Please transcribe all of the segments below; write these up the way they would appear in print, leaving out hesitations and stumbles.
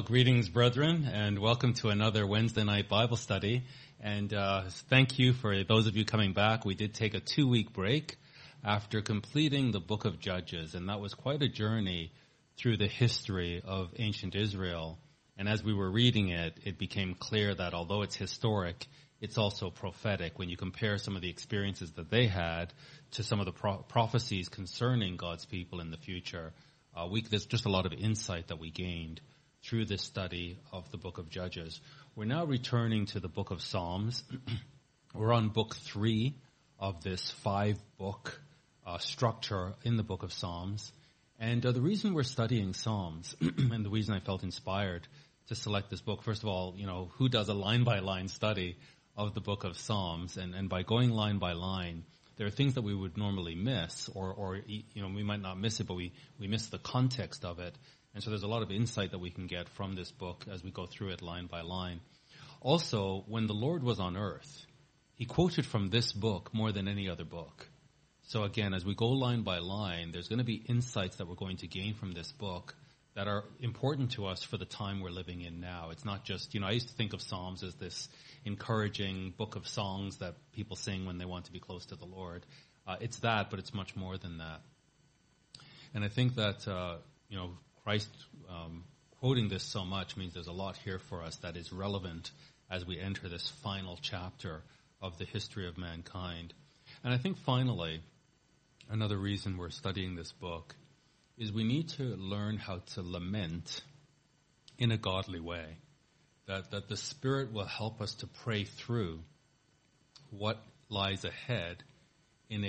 Well, greetings, brethren, and welcome to another Wednesday night Bible study. And thank you for those of you coming back. We did take a 2-week break after completing the book of Judges, and that was quite a journey through the history of ancient Israel. And as we were reading it, it became clear that although it's historic, it's also prophetic. When you compare some of the experiences that they had to some of the prophecies concerning God's people in the future, there's just a lot of insight that we gained through this study of the book of Judges. We're now returning to the book of Psalms. We're on book 3 of this 5-book structure in the book of Psalms. And the reason we're studying Psalms, and the reason I felt inspired to select this book, first of all, who does a line-by-line study of the book of Psalms? And by going line by line, there are things that we would normally miss, or we might not miss it, but we miss the context of it. And so there's a lot of insight that we can get from this book as we go through it line by line. Also, when the Lord was on earth, he quoted from this book more than any other book. So again, as we go line by line, there's going to be insights that we're going to gain from this book that are important to us for the time we're living in now. It's not just, I used to think of Psalms as this encouraging book of songs that people sing when they want to be close to the Lord. It's that, but it's much more than that. And I think that, Christ quoting this so much means there's a lot here for us that is relevant as we enter this final chapter of the history of mankind. And I think finally, another reason we're studying this book is we need to learn how to lament in a godly way. That the Spirit will help us to pray through what lies ahead in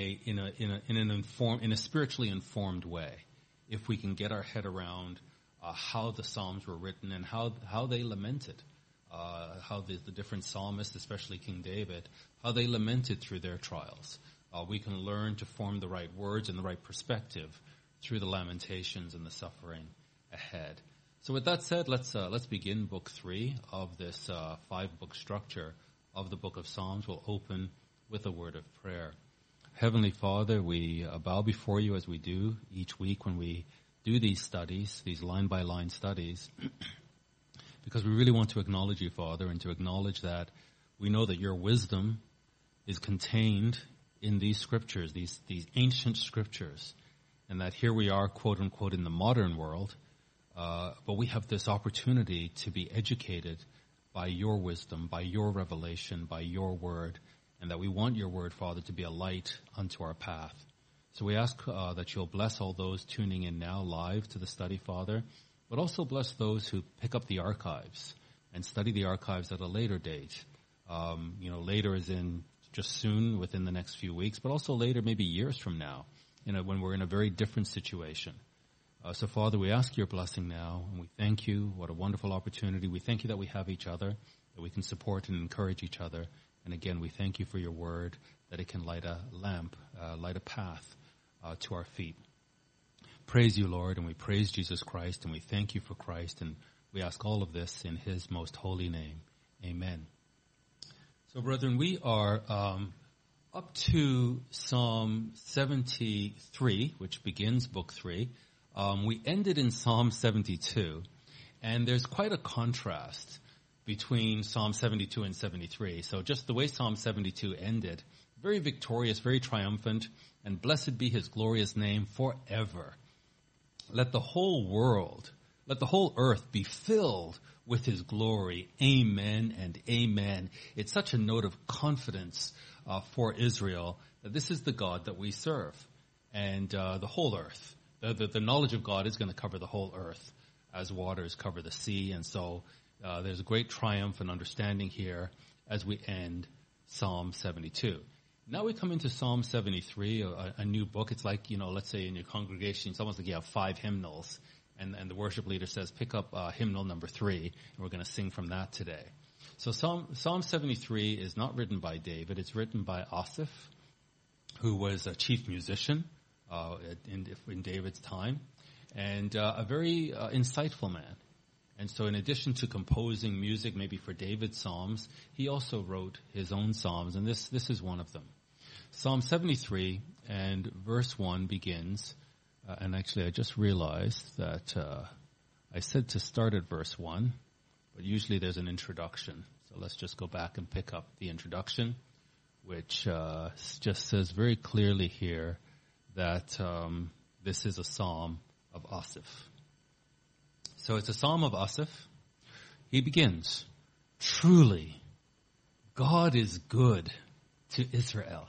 a spiritually informed way. If we can get our head around how the Psalms were written and how they lamented, how the different psalmists, especially King David, how they lamented through their trials. We can learn to form the right words and the right perspective through the lamentations and the suffering ahead. So with that said, let's begin book 3 of this 5-book structure of the book of Psalms. We'll open with a word of prayer. Heavenly Father, we bow before you as we do each week when we do these studies, these line-by-line studies, because we really want to acknowledge you, Father, and to acknowledge that we know that your wisdom is contained in these scriptures, these ancient scriptures, and that here we are, quote-unquote, in the modern world, but we have this opportunity to be educated by your wisdom, by your revelation, by your word, and that we want your word, Father, to be a light unto our path. So we ask that you'll bless all those tuning in now live to the study, Father, but also bless those who pick up the archives and study the archives at a later date. Later as in just soon, within the next few weeks, but also later, maybe years from now, when we're in a very different situation. So, Father, we ask your blessing now, and we thank you. What a wonderful opportunity. We thank you that we have each other, that we can support and encourage each other. And again, we thank you for your word, that it can light a lamp, light a path to our feet. Praise you, Lord, and we praise Jesus Christ, and we thank you for Christ, and we ask all of this in his most holy name. Amen. So, brethren, we are up to Psalm 73, which begins book 3. We ended in Psalm 72, and there's quite a contrast between Psalm 72 and 73. So just the way Psalm 72 ended, very victorious, very triumphant, and blessed be his glorious name forever. Let the whole world, let the whole earth be filled with his glory. Amen and amen. It's such a note of confidence for Israel that this is the God that we serve. And the whole earth, the knowledge of God is going to cover the whole earth as waters cover the sea. And so there's a great triumph and understanding here as we end Psalm 72. Now we come into Psalm 73, a new book. It's like, let's say in your congregation, it's almost like you have 5 hymnals, and the worship leader says, pick up hymnal number 3, and we're going to sing from that today. So Psalm 73 is not written by David. It's written by Asaph, who was a chief musician in David's time, and a very insightful man. And so in addition to composing music maybe for David's psalms, he also wrote his own psalms, and this is one of them. Psalm 73 and verse 1 begins, and actually I just realized that I said to start at verse 1, but usually there's an introduction. So let's just go back and pick up the introduction, which just says very clearly here that this is a psalm of Asaph. So it's a psalm of Asaph. He begins, "Truly, God is good to Israel,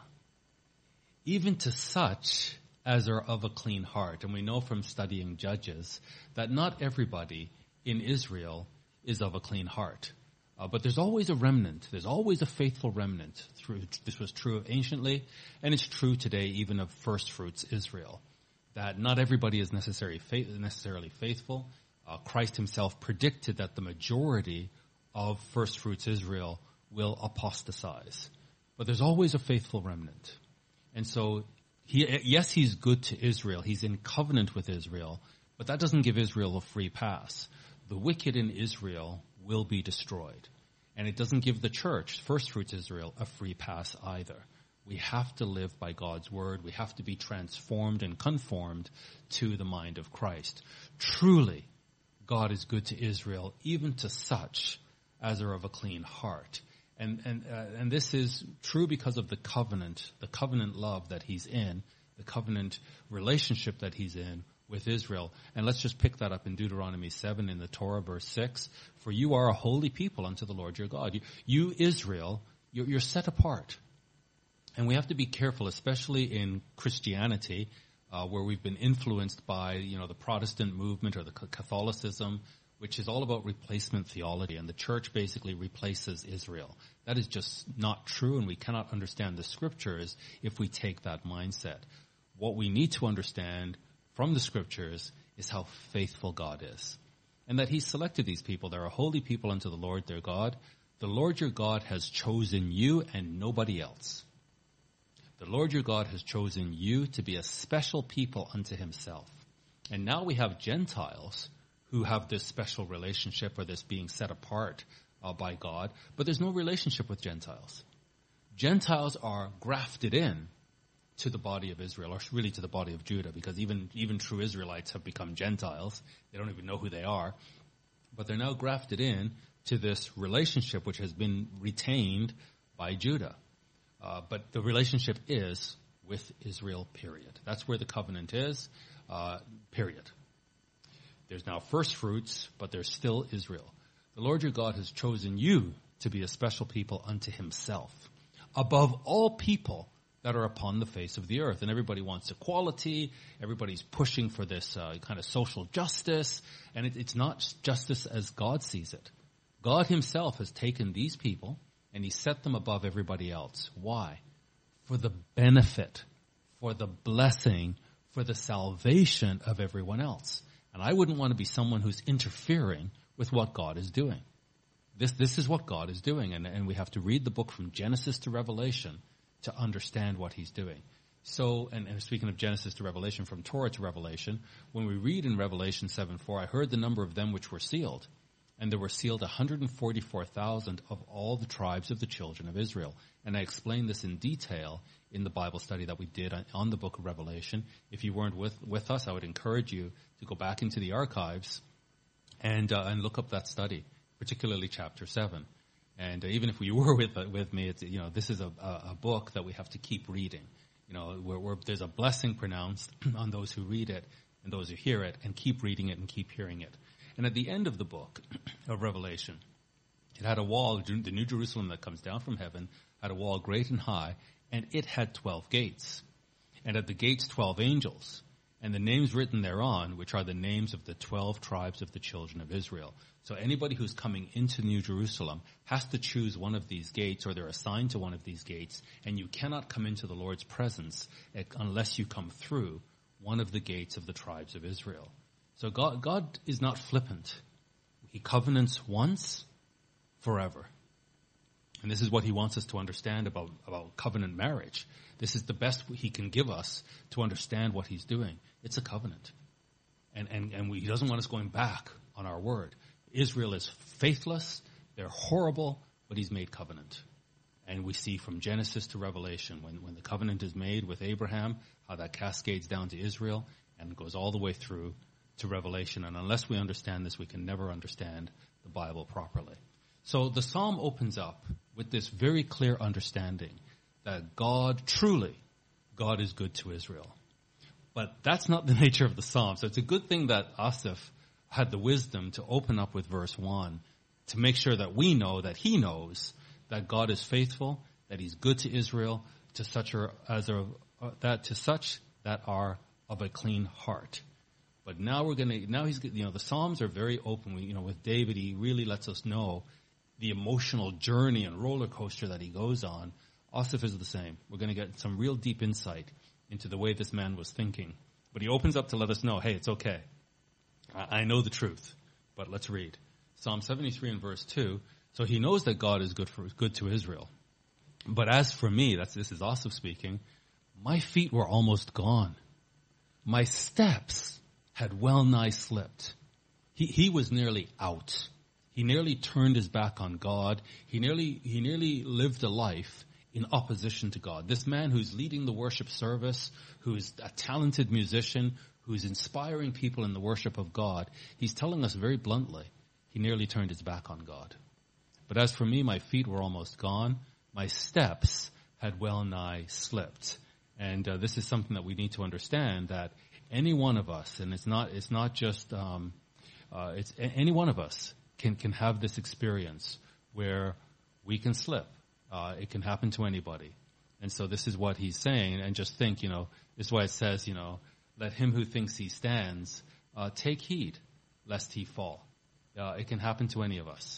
even to such as are of a clean heart." And we know from studying Judges that not everybody in Israel is of a clean heart. But there's always a remnant. There's always a faithful remnant. This was true anciently, and it's true today even of first fruits Israel. That not everybody is necessarily faithful. Christ himself predicted that the majority of first fruits Israel will apostatize. But there's always a faithful remnant. And so, he's good to Israel. He's in covenant with Israel. But that doesn't give Israel a free pass. The wicked in Israel will be destroyed. And it doesn't give the church, first fruits Israel, a free pass either. We have to live by God's word. We have to be transformed and conformed to the mind of Christ. Truly, God is good to Israel, even to such as are of a clean heart. And this is true because of the covenant love that he's in, the covenant relationship that he's in with Israel. And let's just pick that up in Deuteronomy 7 in the Torah, verse 6. "For you are a holy people unto the Lord your God." You Israel, you're set apart. And we have to be careful, especially in Christianity, where we've been influenced by, the Protestant movement or the Catholicism, which is all about replacement theology, and the church basically replaces Israel. That is just not true, and we cannot understand the scriptures if we take that mindset. What we need to understand from the scriptures is how faithful God is, and that he selected these people. They're a holy people unto the Lord their God. The Lord your God has chosen you and nobody else. The Lord your God has chosen you to be a special people unto himself. And now we have Gentiles who have this special relationship, or this being set apart by God, but there's no relationship with Gentiles. Gentiles are grafted in to the body of Israel, or really to the body of Judah, because even true Israelites have become Gentiles. They don't even know who they are. But they're now grafted in to this relationship which has been retained by Judah. But the relationship is with Israel, period. That's where the covenant is, period. There's now first fruits, but there's still Israel. The Lord your God has chosen you to be a special people unto himself, above all people that are upon the face of the earth. And everybody wants equality. Everybody's pushing for this kind of social justice. And it's not justice as God sees it. God himself has taken these people and he set them above everybody else. Why? For the benefit, for the blessing, for the salvation of everyone else. And I wouldn't want to be someone who's interfering with what God is doing. This is what God is doing. And we have to read the book from Genesis to Revelation to understand what he's doing. So, and speaking of Genesis to Revelation, from Torah to Revelation, when we read in Revelation 7:4, I heard the number of them which were sealed, and there were sealed 144,000 of all the tribes of the children of Israel. And I explained this in detail in the Bible study that we did on the book of Revelation. If you weren't with us, I would encourage you to go back into the archives and look up that study, particularly chapter 7. And even if you were with me, it's, this is a book that we have to keep reading. Where there's a blessing pronounced on those who read it and those who hear it, and keep reading it and keep hearing it. And at the end of the book of Revelation, it had a wall, the New Jerusalem that comes down from heaven, had a wall great and high, and it had 12 gates. And at the gates 12 angels, and the names written thereon, which are the names of the 12 tribes of the children of Israel. So anybody who's coming into New Jerusalem has to choose one of these gates, or they're assigned to one of these gates, and you cannot come into the Lord's presence unless you come through one of the gates of the tribes of Israel. So God is not flippant. He covenants once, forever. And this is what he wants us to understand about covenant marriage. This is the best he can give us to understand what he's doing. It's a covenant. And he doesn't want us going back on our word. Israel is faithless, they're horrible, but he's made covenant. And we see from Genesis to Revelation, when the covenant is made with Abraham, how that cascades down to Israel and goes all the way through to Revelation. And unless we understand this, we can never understand the Bible properly. So the psalm opens up with this very clear understanding that God is good to Israel. But that's not the nature of the psalm. So it's a good thing that Asaph had the wisdom to open up with verse 1 to make sure that we know that he knows that God is faithful, that he's good to Israel, to such that are of a clean heart. But now the Psalms are very open. With David, he really lets us know the emotional journey and roller coaster that he goes on. Asaph is the same. We're going to get some real deep insight into the way this man was thinking. But he opens up to let us know, hey, it's okay. I know the truth. But let's read. Psalm 73 and verse 2. So he knows that God is good to Israel. But as for me, this is Asaph speaking, my feet were almost gone. My steps had well nigh slipped. He was nearly out. He nearly turned his back on God. He nearly lived a life in opposition to God. This man who's leading the worship service, who's a talented musician, who's inspiring people in the worship of God, he's telling us very bluntly, he nearly turned his back on God. But as for me, my feet were almost gone. My steps had well nigh slipped. And this is something that we need to understand, that any one of us, and it's not just it's any one of us can have this experience where we can slip. It can happen to anybody. And so this is what he's saying. And just think, this is why it says, let him who thinks he stands take heed lest he fall. It can happen to any of us.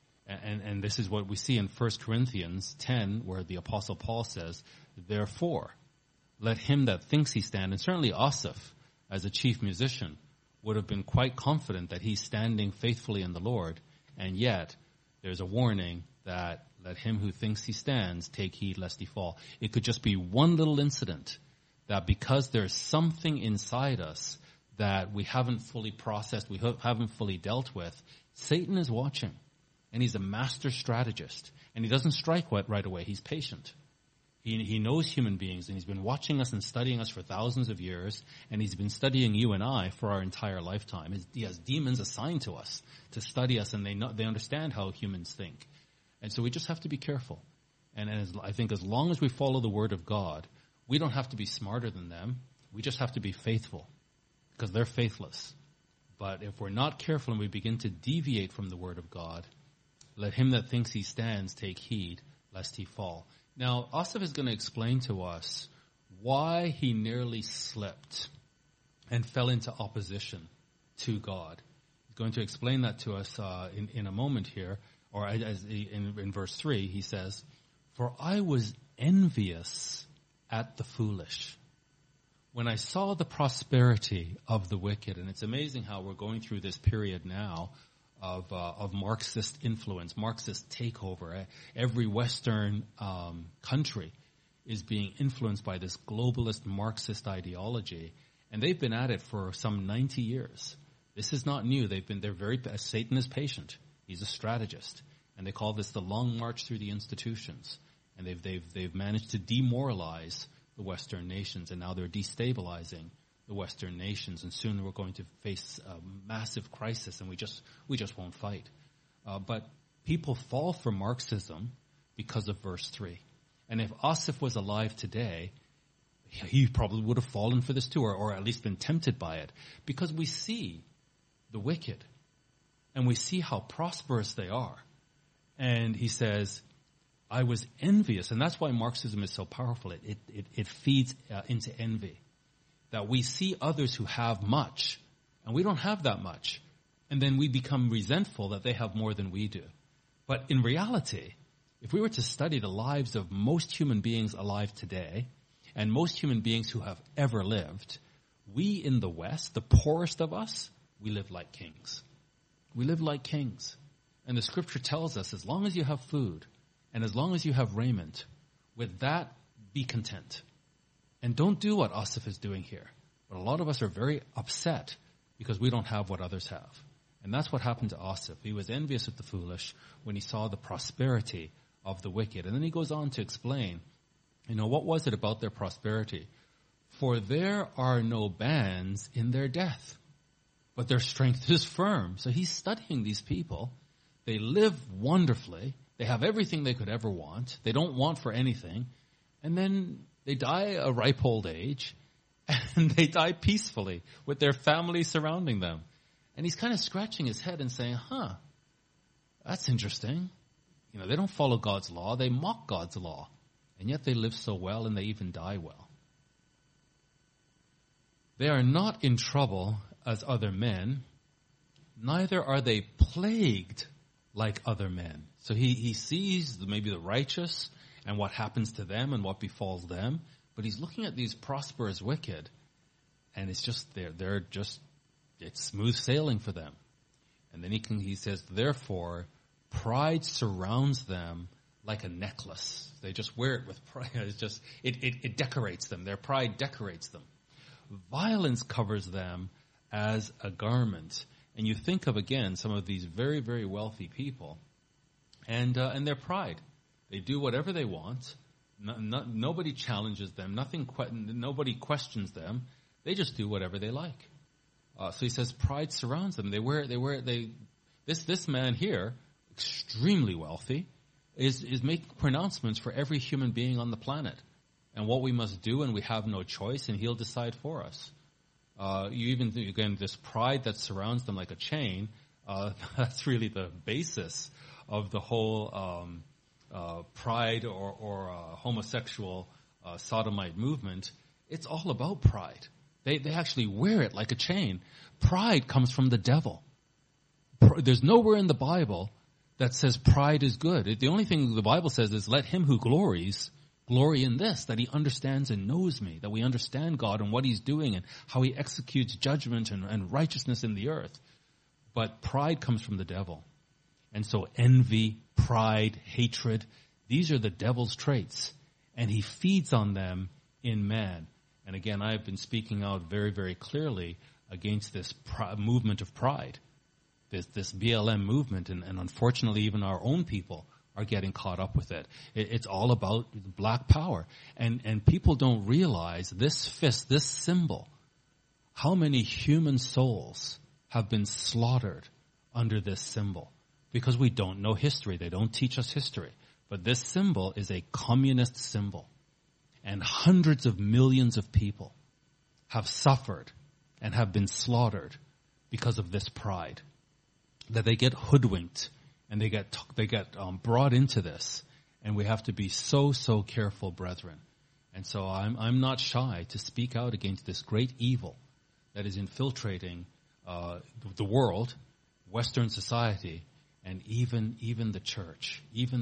And this is what we see in 1 Corinthians 10, where the Apostle Paul says, therefore, let him that thinks he stands, and certainly Asaph, as a chief musician, would have been quite confident that he's standing faithfully in the Lord, and yet there's a warning that let him who thinks he stands take heed lest he fall. It could just be one little incident that because there's something inside us that we haven't fully processed, we haven't fully dealt with, Satan is watching. And he's a master strategist. And he doesn't strike right away. He's patient. He knows human beings, and he's been watching us and studying us for thousands of years, and he's been studying you and I for our entire lifetime. He has demons assigned to us to study us, and they understand how humans think. And so we just have to be careful. And I think as long as we follow the Word of God, we don't have to be smarter than them. We just have to be faithful, because they're faithless. But if we're not careful and we begin to deviate from the Word of God, let him that thinks he stands take heed lest he fall. Now, Asaph is going to explain to us why he nearly slipped and fell into opposition to God. He's going to explain that to us in a moment here, or in verse 3, he says, for I was envious at the foolish when I saw the prosperity of the wicked. And it's amazing how we're going through this period now of Marxist influence, Marxist takeover. Every Western country is being influenced by this globalist Marxist ideology, and they've been at it for some 90 years. This is not new. Satan is patient. He's a strategist, and they call this the long march through the institutions. And they've managed to demoralize the Western nations, and now they're destabilizing the Western nations, and soon we're going to face a massive crisis, and we just won't fight. But people fall for Marxism because of verse 3. And if Asaph was alive today, he probably would have fallen for this too, or at least been tempted by it, because we see the wicked, and we see how prosperous they are. And he says, I was envious, and that's why Marxism is so powerful. It feeds into envy. That we see others who have much, and we don't have that much. And then we become resentful that they have more than we do. But in reality, if we were to study the lives of most human beings alive today, and most human beings who have ever lived, we in the West, the poorest of us, we live like kings. We live like kings. And the scripture tells us, as long as you have food, and as long as you have raiment, with that, be content. And don't do what Asaph is doing here. But a lot of us are very upset because we don't have what others have. And that's what happened to Asaph. He was envious of the foolish when he saw the prosperity of the wicked. And then he goes on to explain, what was it about their prosperity? For there are no bands in their death. but their strength is firm. So he's studying these people. They live wonderfully. They have everything they could ever want. They don't want for anything. And then they die a ripe old age, and they die peacefully with their family surrounding them. And he's kind of scratching his head and saying, that's interesting. They don't follow God's law. They mock God's law. And yet they live so well, and they even die well. They are not in trouble as other men, neither are they plagued like other men. So he sees maybe the righteous and what happens to them and what befalls them, but he's looking at these prosperous wicked, and it's just it's smooth sailing for them. And then he says, therefore, pride surrounds them like a necklace. They just wear it with pride. It decorates them. Their pride decorates them. Violence covers them as a garment. And you think of, again, some of these very, very wealthy people and their pride. They do whatever they want. Nobody challenges them. Nobody questions them. They just do whatever they like. So he says pride surrounds them. This man here, extremely wealthy, is making pronouncements for every human being on the planet and what we must do, and we have no choice, and he'll decide for us. You even think, again, this pride that surrounds them like a chain, that's really the basis of the whole pride or homosexual sodomite movement. It's all about pride. They actually wear it like a chain. Pride comes from the devil. There's nowhere in the Bible that says pride is good. The only thing the Bible says is, let him who glories glory in this, that he understands and knows me, that we understand God and what he's doing and how he executes judgment and righteousness in the earth. But pride comes from the devil. And so envy, pride, hatred, these are the devil's traits. And he feeds on them in man. And again, I have been speaking out very, very clearly against this movement of pride, this BLM movement, and unfortunately even our own people are getting caught up with it. It's all about black power. And people don't realize this fist, this symbol, how many human souls have been slaughtered under this symbol. Because we don't know history. They don't teach us history. But this symbol is a communist symbol. And hundreds of millions of people have suffered and have been slaughtered because of this pride. That they get hoodwinked and they get brought into this. And we have to be so careful, brethren. And so I'm not shy to speak out against this great evil that is infiltrating the world, Western society, and even the church.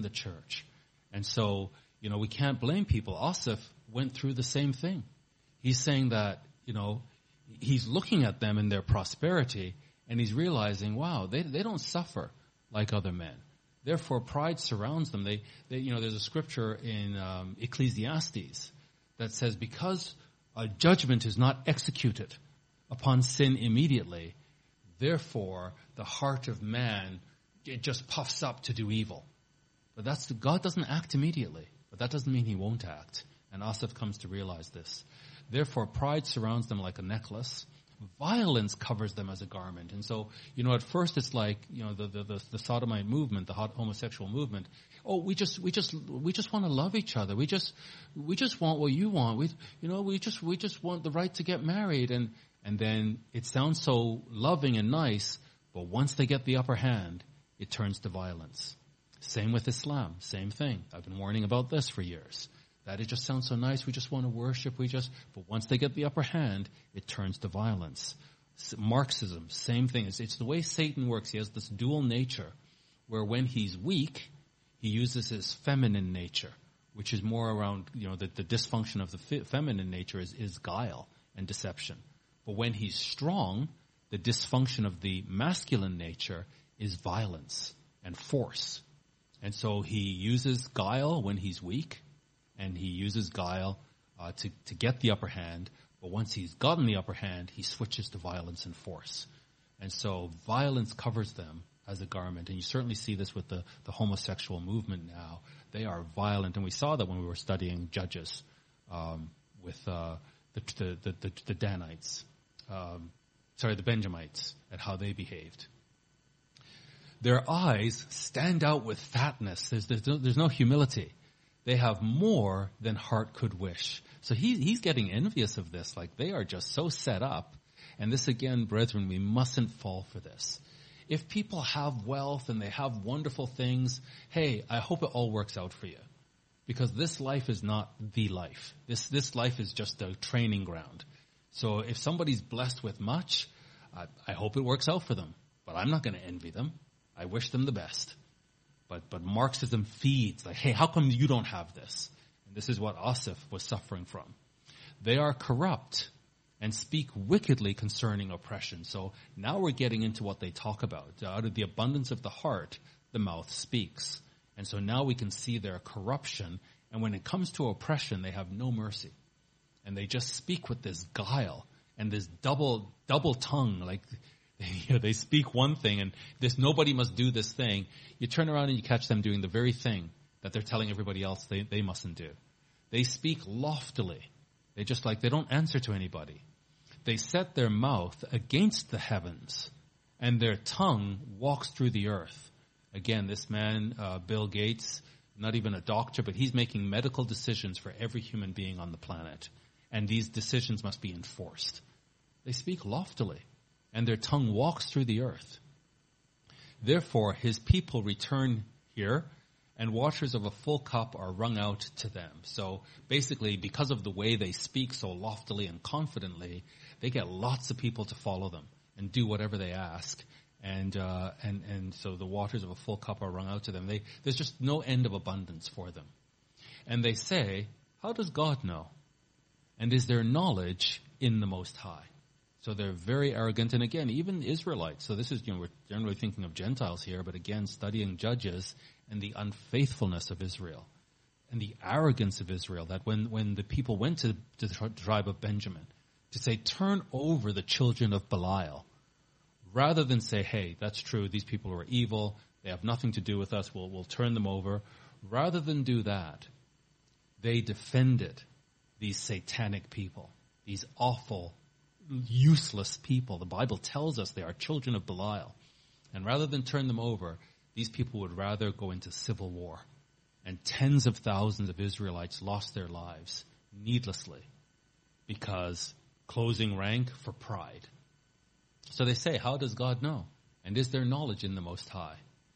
And so, we can't blame people. Asaph went through the same thing. He's saying that, he's looking at them in their prosperity, and he's realizing, wow, they don't suffer like other men. Therefore, pride surrounds them. There's a scripture in Ecclesiastes that says, because a judgment is not executed upon sin immediately, therefore the heart of man, it just puffs up to do evil. But God doesn't act immediately. But that doesn't mean he won't act. And Asaph comes to realize this. Therefore, pride surrounds them like a necklace. Violence covers them as a garment. And so, at first it's like, the sodomite movement, the homosexual movement. Oh, we just want to love each other. We just want what you want. We just want the right to get married. And then it sounds so loving and nice, but once they get the upper hand, it turns to violence. Same with Islam, same thing. I've been warning about this for years. That it just sounds so nice, we just want to worship, but once they get the upper hand, it turns to violence. Marxism, same thing. It's the way Satan works. He has this dual nature, where when he's weak, he uses his feminine nature, which is more around, the dysfunction of the feminine nature is guile and deception. But when he's strong, the dysfunction of the masculine nature is violence and force. And so he uses guile when he's weak, and he uses guile to get the upper hand. But once he's gotten the upper hand, he switches to violence and force. And so violence covers them as a garment. And you certainly see this with the homosexual movement now. They are violent. And we saw that when we were studying Judges with the Danites. the Benjamites, at how they behaved. Their eyes stand out with fatness. There's no humility. They have more than heart could wish. So he's getting envious of this. Like, they are just so set up. And this again, brethren, we mustn't fall for this. If people have wealth and they have wonderful things, hey, I hope it all works out for you. Because this life is not the life. This life is just a training ground. So if somebody's blessed with much, I hope it works out for them. But I'm not going to envy them. I wish them the best. But Marxism feeds, like, hey, how come you don't have this? And this is what Asaph was suffering from. They are corrupt and speak wickedly concerning oppression. So now we're getting into what they talk about. Out of the abundance of the heart, the mouth speaks. And so now we can see their corruption. And when it comes to oppression, they have no mercy. And they just speak with this guile and this double tongue. Like, they speak one thing and nobody must do this thing. You turn around and you catch them doing the very thing that they're telling everybody else they mustn't do. They speak loftily. They don't answer to anybody. They set their mouth against the heavens, and their tongue walks through the earth. Again, this man, Bill Gates, not even a doctor, but he's making medical decisions for every human being on the planet. And these decisions must be enforced. They speak loftily, and their tongue walks through the earth. Therefore, his people return here, and waters of a full cup are wrung out to them. So basically, because of the way they speak so loftily and confidently, they get lots of people to follow them and do whatever they ask. And so the waters of a full cup are wrung out to them. There's just no end of abundance for them. And they say, how does God know? And is there knowledge in the Most High? So they're very arrogant. And again, even Israelites. So this is, we're generally thinking of Gentiles here, but again, studying Judges and the unfaithfulness of Israel and the arrogance of Israel, that when the people went to the tribe of Benjamin to say, turn over the children of Belial, rather than say, hey, that's true, these people are evil, they have nothing to do with us, we'll turn them over. Rather than do that, they defended these satanic people, these awful, useless people. The Bible tells us they are children of Belial. And rather than turn them over, these people would rather go into civil war. And tens of thousands of Israelites lost their lives needlessly because closing rank for pride. So they say, how does God know? And is there knowledge in the Most High?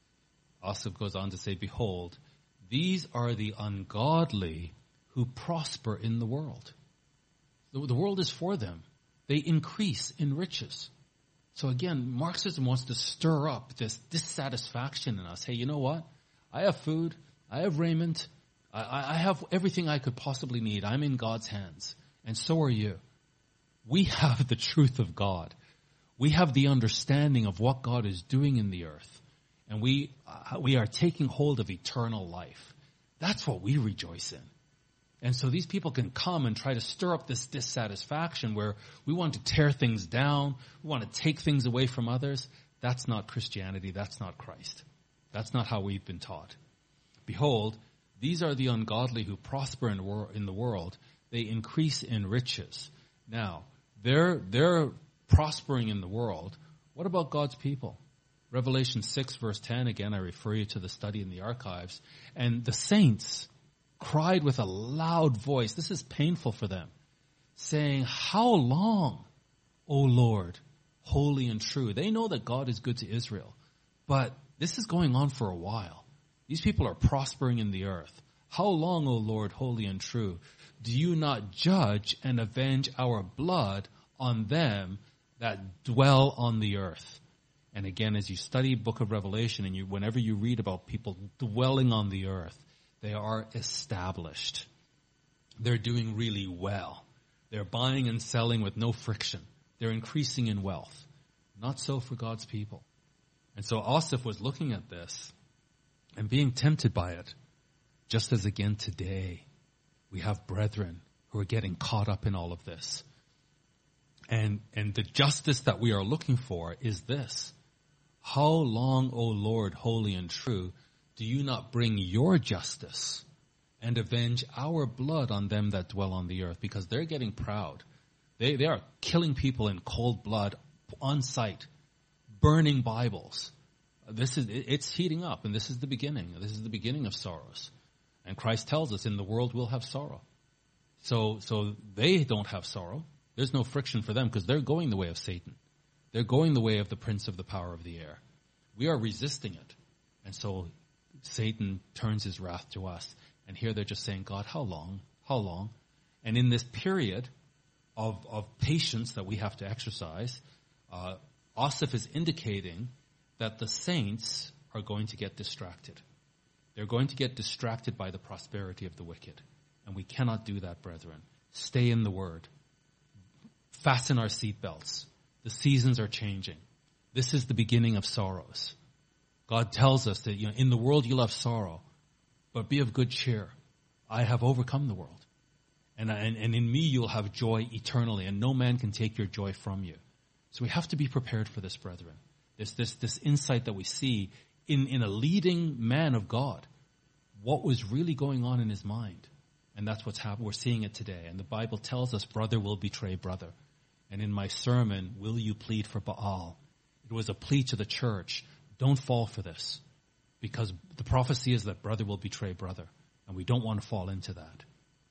Asaph goes on to say, behold, these are the ungodly who prosper in the world. The world is for them. They increase in riches. So again, Marxism wants to stir up this dissatisfaction in us. Hey, you know what? I have food. I have raiment. I have everything I could possibly need. I'm in God's hands. And so are you. We have the truth of God. We have the understanding of what God is doing in the earth. And we are taking hold of eternal life. That's what we rejoice in. And so these people can come and try to stir up this dissatisfaction where we want to tear things down, we want to take things away from others. That's not Christianity. That's not Christ. That's not how we've been taught. Behold, these are the ungodly who prosper in the world. They increase in riches. Now, they're prospering in the world. What about God's people? Revelation 6 verse 10, again, I refer you to the study in the archives. And the saints cried with a loud voice. This is painful for them, saying, how long, O Lord, holy and true? They know that God is good to Israel, but this is going on for a while. These people are prospering in the earth. How long, O Lord, holy and true? Do you not judge and avenge our blood on them that dwell on the earth? And again, as you study Book of Revelation and whenever you read about people dwelling on the earth, they are established. They're doing really well. They're buying and selling with no friction. They're increasing in wealth. Not so for God's people. And so Asaph was looking at this and being tempted by it. Just as again today, we have brethren who are getting caught up in all of this. And the justice that we are looking for is this. How long, O Lord, holy and true, do you not bring your justice and avenge our blood on them that dwell on the earth? Because they're getting proud. They are killing people in cold blood on site, burning Bibles. It's heating up, and this is the beginning. This is the beginning of sorrows. And Christ tells us in the world we'll have sorrow. So they don't have sorrow. There's no friction for them because they're going the way of Satan. They're going the way of the prince of the power of the air. We are resisting it. And so Satan turns his wrath to us. And here they're just saying, God, how long? How long? And in this period of patience that we have to exercise, Asaph is indicating that the saints are going to get distracted. They're going to get distracted by the prosperity of the wicked. And we cannot do that, brethren. Stay in the Word. Fasten our seatbelts. The seasons are changing. This is the beginning of sorrows. God tells us that in the world you'll have sorrow, but be of good cheer. I have overcome the world. And in me you'll have joy eternally, and no man can take your joy from you. So we have to be prepared for this, brethren. This insight that we see in a leading man of God, what was really going on in his mind. And that's what's happening. We're seeing it today. And the Bible tells us brother will betray brother. And in my sermon, will you plead for Baal? It was a plea to the church. Don't fall for this. Because the prophecy is that brother will betray brother. And we don't want to fall into that.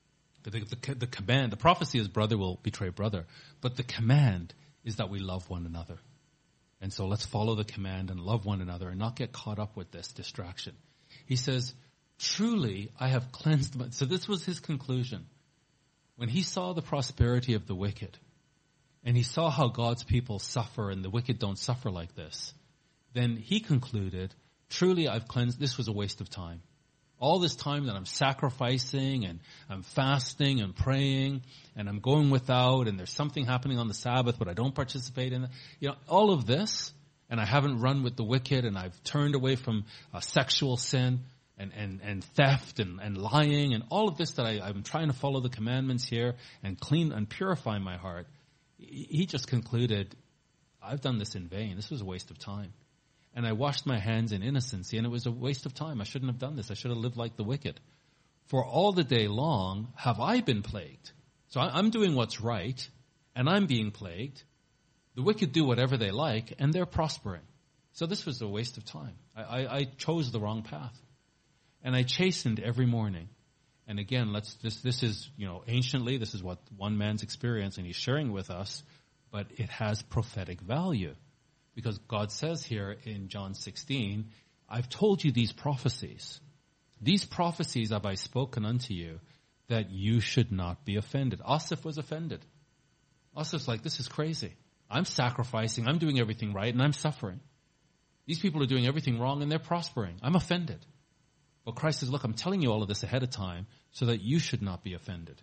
The command, the prophecy is brother will betray brother. But the command is that we love one another. And so let's follow the command and love one another and not get caught up with this distraction. He says, truly I have cleansed my... So this was his conclusion. When he saw the prosperity of the wicked, and he saw how God's people suffer and the wicked don't suffer like this, then he concluded, truly I've cleansed... This was a waste of time. All this time that I'm sacrificing and I'm fasting and praying and I'm going without and there's something happening on the Sabbath but I don't participate in it. All of this, and I haven't run with the wicked and I've turned away from sexual sin and theft and lying and all of this that I'm trying to follow the commandments here and clean and purify my heart. He just concluded, I've done this in vain. This was a waste of time. And I washed my hands in innocency, and it was a waste of time. I shouldn't have done this. I should have lived like the wicked. For all the day long have I been plagued. So I'm doing what's right, and I'm being plagued. The wicked do whatever they like, and they're prospering. So this was a waste of time. I chose the wrong path. And I chastened every morning. And again, this is, anciently, this is what one man's experience, and he's sharing with us, but it has prophetic value. Because God says here in John 16, I've told you these prophecies. These prophecies have I spoken unto you, that you should not be offended. Asaph was offended. Asaph's like, this is crazy. I'm sacrificing, I'm doing everything right, and I'm suffering. These people are doing everything wrong, and they're prospering. I'm offended. But Christ says, look, I'm telling you all of this ahead of time, so that you should not be offended.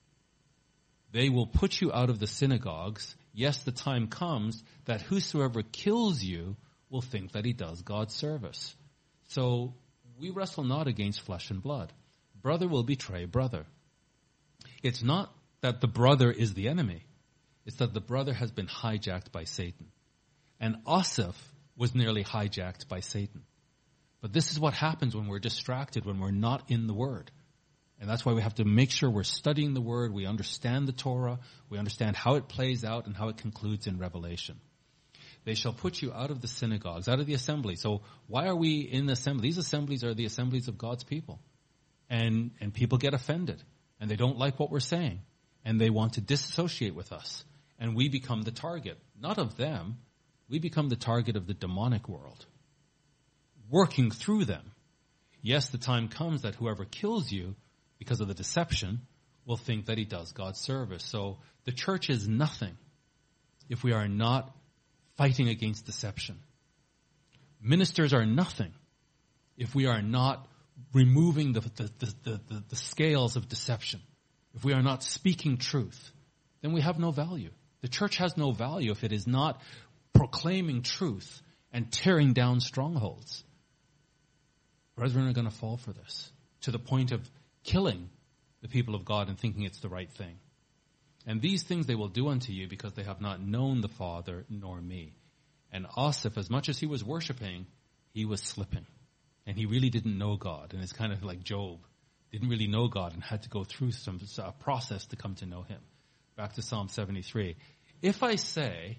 They will put you out of the synagogues. Yes, the time comes that whosoever kills you will think that he does God's service. So we wrestle not against flesh and blood. Brother will betray brother. It's not that the brother is the enemy. It's that the brother has been hijacked by Satan. And Asaph was nearly hijacked by Satan. But this is what happens when we're distracted, when we're not in the Word. And that's why we have to make sure we're studying the Word, we understand the Torah, we understand how it plays out and how it concludes in Revelation. They shall put you out of the synagogues, out of the assembly. So why are we in the assembly? These assemblies are the assemblies of God's people. And people get offended, and they don't like what we're saying, and they want to disassociate with us. And we become the target, not of them. We become the target of the demonic world, working through them. Yes, the time comes that whoever kills you because of the deception will think that he does God's service. So the church is nothing if we are not fighting against deception. Ministers are nothing if we are not removing the scales of deception. If we are not speaking truth, then we have no value. The church has no value if it is not proclaiming truth and tearing down strongholds. Brethren are going to fall for this to the point of killing the people of God and thinking it's the right thing. And these things they will do unto you because they have not known the Father nor me. And Asaph, as much as he was worshiping, he was slipping. And he really didn't know God. And it's kind of like Job. Didn't really know God and had to go through a process to come to know him. Back to Psalm 73. If I say,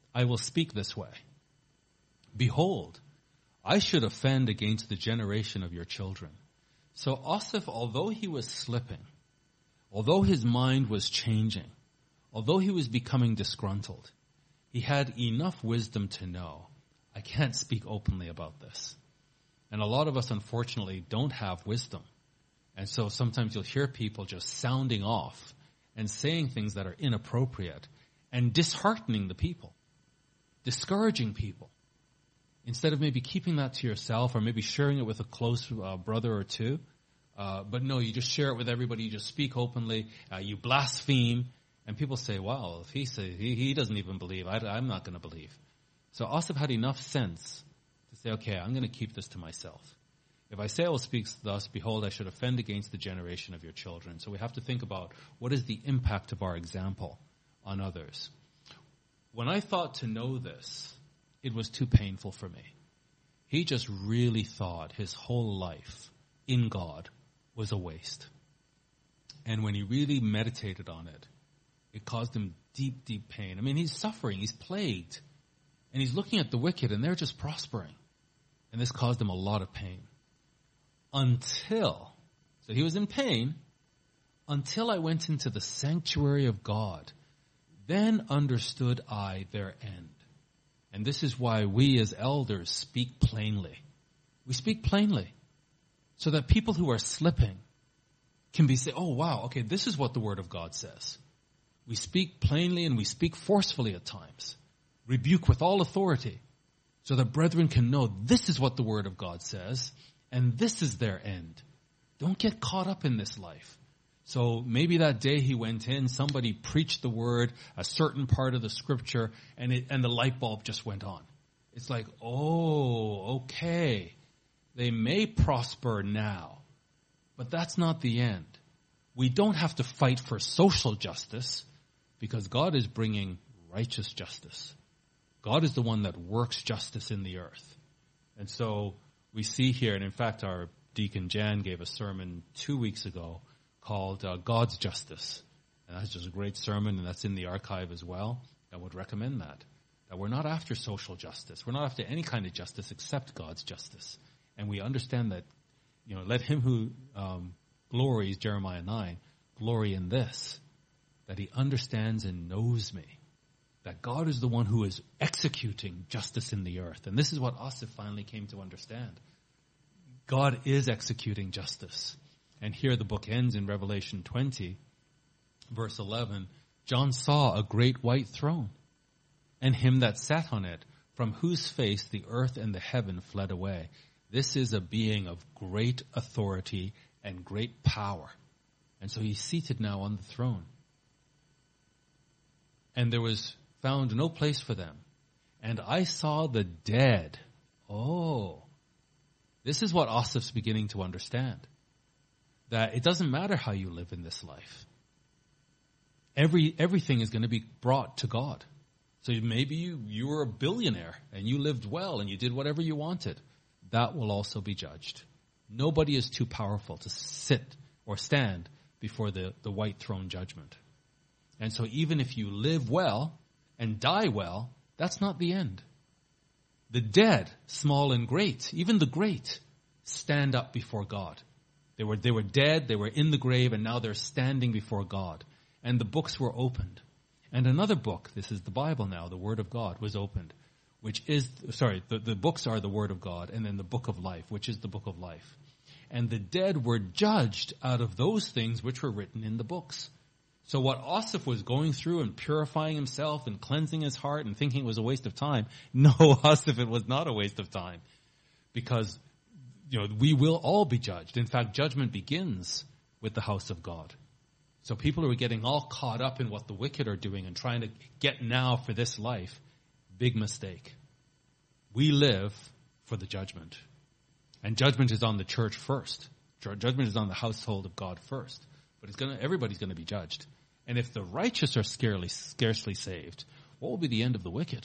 I will speak this way. Behold, I should offend against the generation of your children. So Asaph, although he was slipping, although his mind was changing, although he was becoming disgruntled, he had enough wisdom to know, I can't speak openly about this. And a lot of us, unfortunately, don't have wisdom. And so sometimes you'll hear people just sounding off and saying things that are inappropriate and disheartening the people, discouraging people. Instead of maybe keeping that to yourself or maybe sharing it with a close brother or two. But no, you just share it with everybody. You just speak openly. You blaspheme. And people say, wow, if he doesn't even believe, I'm not going to believe. So Asaph had enough sense to say, okay, I'm going to keep this to myself. If I say I will speak thus, behold, I should offend against the generation of your children. So we have to think about what is the impact of our example on others. When I thought to know this, it was too painful for me. He just really thought his whole life in God was a waste. And when he really meditated on it, it caused him deep, deep pain. I mean, he's suffering, he's plagued, and he's looking at the wicked and they're just prospering. And this caused him a lot of pain. So he was in pain until I went into the sanctuary of God. Then understood I their end. And this is why we as elders speak plainly. We speak plainly so that people who are slipping can be say, oh wow, okay, this is what the Word of God says. We speak plainly and we speak forcefully at times. Rebuke with all authority so that brethren can know this is what the Word of God says and this is their end. Don't get caught up in this life. So maybe that day he went in, somebody preached the word, a certain part of the scripture, and the light bulb just went on. It's like, oh, okay. They may prosper now, but that's not the end. We don't have to fight for social justice because God is bringing righteous justice. God is the one that works justice in the earth. And so we see here, and in fact our Deacon Jan gave a sermon 2 weeks ago called God's Justice. And that's just a great sermon, and that's in the archive as well. I would recommend that. That we're not after social justice. We're not after any kind of justice except God's justice. And we understand that, let him who glories, Jeremiah 9, glory in this, that he understands and knows me. That God is the one who is executing justice in the earth. And this is what Asaph finally came to understand. God is executing justice. And here the book ends in Revelation 20, verse 11. John saw a great white throne, and him that sat on it, from whose face the earth and the heaven fled away. This is a being of great authority and great power. And so he's seated now on the throne. And there was found no place for them. And I saw the dead. Oh, this is what Asaph's beginning to understand. That it doesn't matter how you live in this life. Everything is going to be brought to God. So maybe you were a billionaire and you lived well and you did whatever you wanted. That will also be judged. Nobody is too powerful to sit or stand before the white throne judgment. And so even if you live well and die well, that's not the end. The dead, small and great, even the great, stand up before God. They were dead, they were in the grave, and now they're standing before God. And the books were opened. And another book, this is the Bible now, the Word of God, was opened, the books are the Word of God, and then the book of life, which is the book of life. And the dead were judged out of those things which were written in the books. So what Asaph was going through and purifying himself and cleansing his heart and thinking it was a waste of time, no, Asaph, it was not a waste of time. Because we will all be judged. In fact, judgment begins with the house of God. So people who are getting all caught up in what the wicked are doing and trying to get now for this life, big mistake. We live for the judgment. And judgment is on the church first. Judgment is on the household of God first. But everybody's going to be judged. And if the righteous are scarcely saved, what will be the end of the wicked?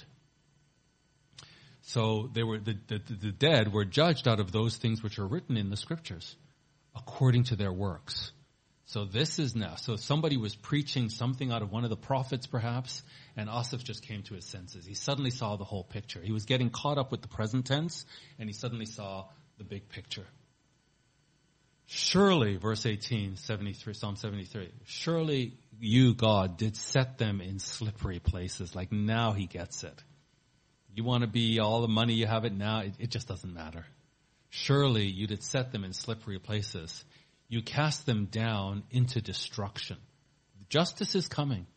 So the dead were judged out of those things which are written in the scriptures, according to their works. So this is now. So somebody was preaching something out of one of the prophets perhaps, and Asaph just came to his senses. He suddenly saw the whole picture. He was getting caught up with the present tense, and he suddenly saw the big picture. Surely, verse 18, Psalm 73, surely you, God, did set them in slippery places. Like now he gets it. You want to be all the money you have it now, it just doesn't matter. Surely you did set them in slippery places. You cast them down into destruction. Justice is coming.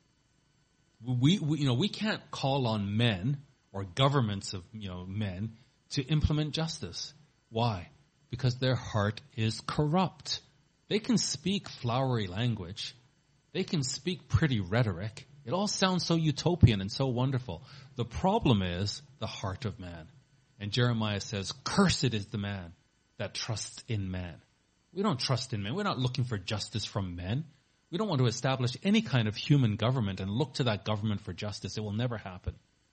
We can't call on men or governments of men to implement justice. Why? Because their heart is corrupt. They can speak flowery language. They can speak pretty rhetoric. It all sounds so utopian and so wonderful. The problem is the heart of man. And Jeremiah says, cursed is the man that trusts in man. We don't trust in men. We're not looking for justice from men. We don't want to establish any kind of human government and look to that government for justice. It will never happen.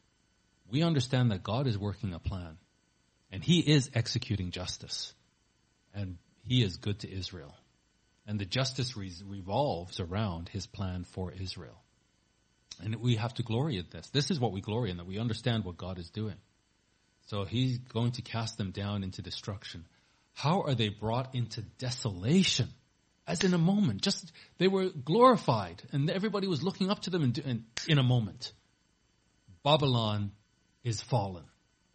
We understand that God is working a plan, and he is executing justice, and he is good to Israel. And the justice revolves around his plan for Israel. And we have to glory in this. This is what we glory in, that we understand what God is doing. So he's going to cast them down into destruction. How are they brought into desolation? As in a moment. Just, they were glorified and everybody was looking up to them and in a moment. Babylon is fallen.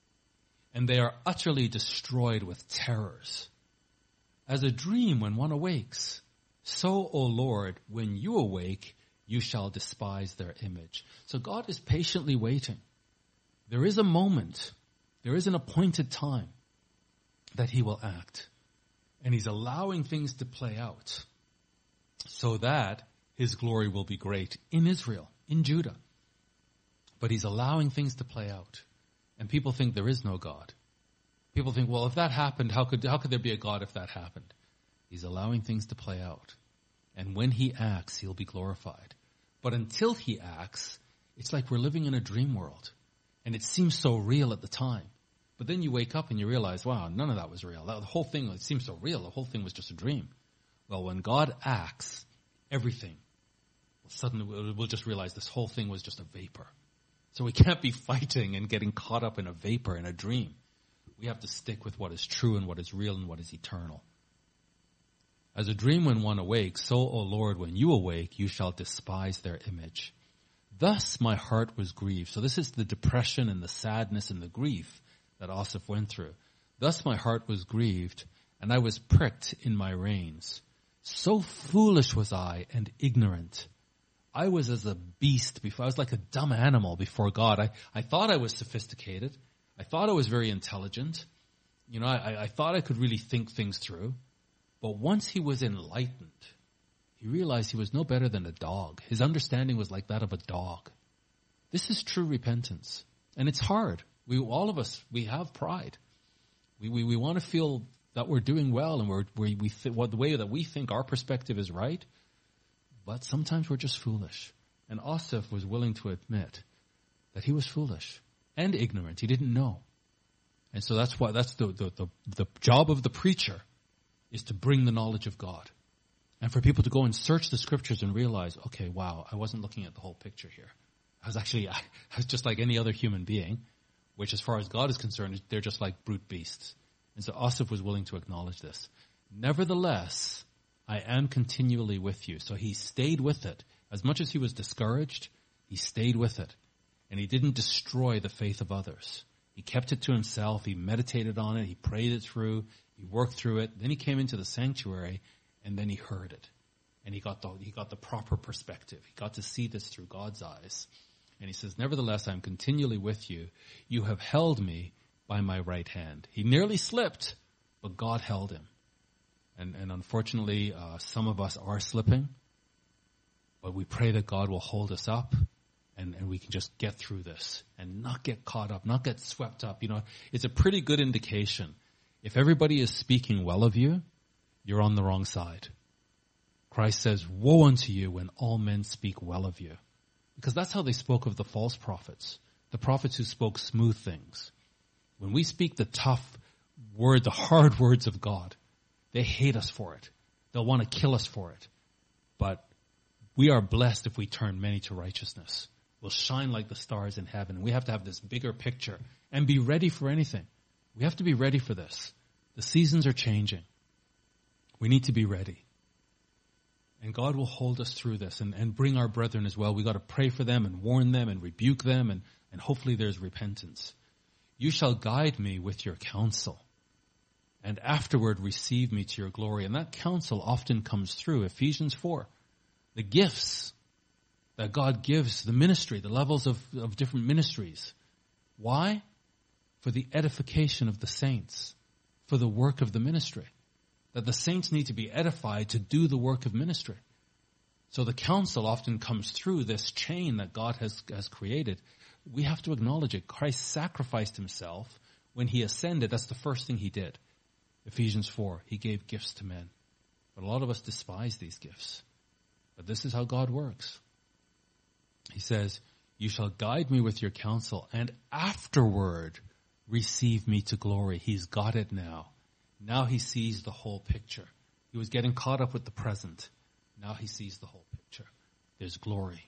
And they are utterly destroyed with terrors. As a dream when one awakes, so, O Lord, when you awake, you shall despise their image. So God is patiently waiting. There is a moment. There is an appointed time that he will act. And he's allowing things to play out so that his glory will be great in Israel, in Judah. But he's allowing things to play out. And people think there is no God. People think, well, if that happened, how could there be a God if that happened? He's allowing things to play out. And when he acts, he'll be glorified. But until he acts, it's like we're living in a dream world. And it seems so real at the time. But then you wake up and you realize, wow, none of that was real. The whole thing, it seems so real. The whole thing was just a dream. Well, when God acts, everything, suddenly we'll just realize this whole thing was just a vapor. So we can't be fighting and getting caught up in a vapor, in a dream. We have to stick with what is true and what is real and what is eternal. As a dream when one awakes, so, O Lord, when you awake, you shall despise their image. Thus my heart was grieved. So this is the depression and the sadness and the grief that Asaph went through. Thus my heart was grieved, and I was pricked in my reins. So foolish was I and ignorant. I was as a beast before. I was like a dumb animal before God. I thought I was sophisticated. I thought I was very intelligent. I thought I could really think things through. But once he was enlightened, he realized he was no better than a dog. His understanding was like that of a dog. This is true repentance. And it's hard. All of us, we have pride. We want to feel that we're doing well and the way that we think our perspective is right. But sometimes we're just foolish. And Asaph was willing to admit that he was foolish and ignorant. He didn't know. And so that's the job of the preacher, is to bring the knowledge of God. And for people to go and search the scriptures and realize, okay, wow, I wasn't looking at the whole picture here. I was just like any other human being, which as far as God is concerned, they're just like brute beasts. And so Asaph was willing to acknowledge this. Nevertheless, I am continually with you. So he stayed with it. As much as he was discouraged, he stayed with it. And he didn't destroy the faith of others. He kept it to himself. He meditated on it. He prayed it through. He worked through it. Then he came into the sanctuary, and then he heard it. And he got the proper perspective. He got to see this through God's eyes. And he says, nevertheless, I am continually with you. You have held me by my right hand. He nearly slipped, but God held him. And unfortunately, some of us are slipping. But we pray that God will hold us up, and we can just get through this and not get caught up, not get swept up. It's a pretty good indication. If everybody is speaking well of you, you're on the wrong side. Christ says, woe unto you when all men speak well of you. Because that's how they spoke of the false prophets, the prophets who spoke smooth things. When we speak the tough word, the hard words of God, they hate us for it. They'll want to kill us for it. But we are blessed if we turn many to righteousness. We'll shine like the stars in heaven. We have to have this bigger picture and be ready for anything. We have to be ready for this. The seasons are changing. We need to be ready. And God will hold us through this and bring our brethren as well. We got to pray for them and warn them and rebuke them, and hopefully there's repentance. You shall guide me with your counsel, and afterward receive me to your glory. And that counsel often comes through Ephesians 4. The gifts that God gives, the ministry, the levels of different ministries. Why? For the edification of the saints, for the work of the ministry. That the saints need to be edified to do the work of ministry. So the counsel often comes through this chain that God has created. We have to acknowledge it. Christ sacrificed himself when he ascended. That's the first thing he did. Ephesians 4, he gave gifts to men. But a lot of us despise these gifts. But this is how God works. He says, you shall guide me with your counsel, and afterward receive me to glory. He's got it now. Now he sees the whole picture. He was getting caught up with the present. Now he sees the whole picture. There's glory.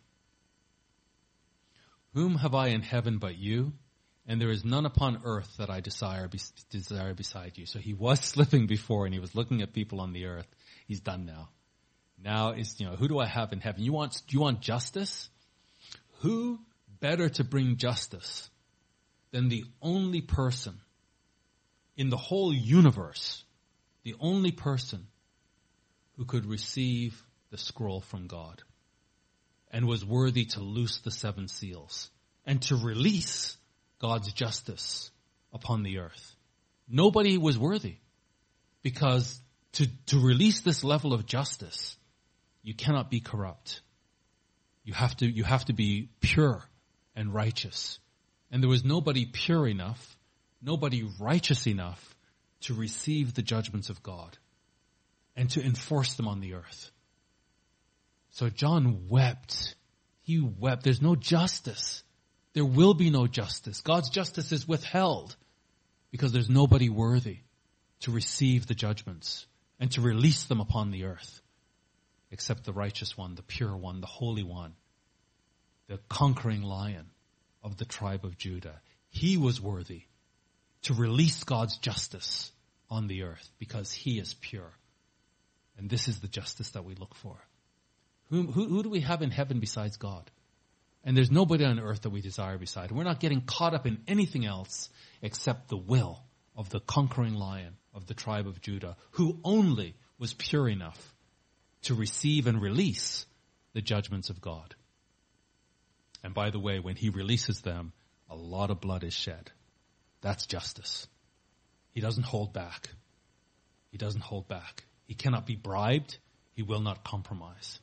Whom have I in heaven but you? And there is none upon earth that I desire beside you. So he was slipping before, and he was looking at people on the earth. He's done now. Now is, who do I have in heaven? Do you want justice? Who better to bring justice than the only person in the whole universe, the only person who could receive the scroll from God and was worthy to loose the 7 seals and to release God's justice upon the earth? Nobody was worthy, because to release this level of justice, you cannot be corrupt. You have to be pure and righteous. And there was nobody pure enough, nobody righteous enough to receive the judgments of God and to enforce them on the earth. So John wept. He wept. There's no justice. There will be no justice. God's justice is withheld because there's nobody worthy to receive the judgments and to release them upon the earth except the righteous one, the pure one, the holy one, the conquering lion of the tribe of Judah. He was worthy to release God's justice on the earth because he is pure. And this is the justice that we look for. Who do we have in heaven besides God? And there's nobody on earth that we desire beside. We're not getting caught up in anything else except the will of the conquering lion of the tribe of Judah, who only was pure enough to receive and release the judgments of God. And by the way, when he releases them, a lot of blood is shed. That's justice. He doesn't hold back. He doesn't hold back. He cannot be bribed. He will not compromise.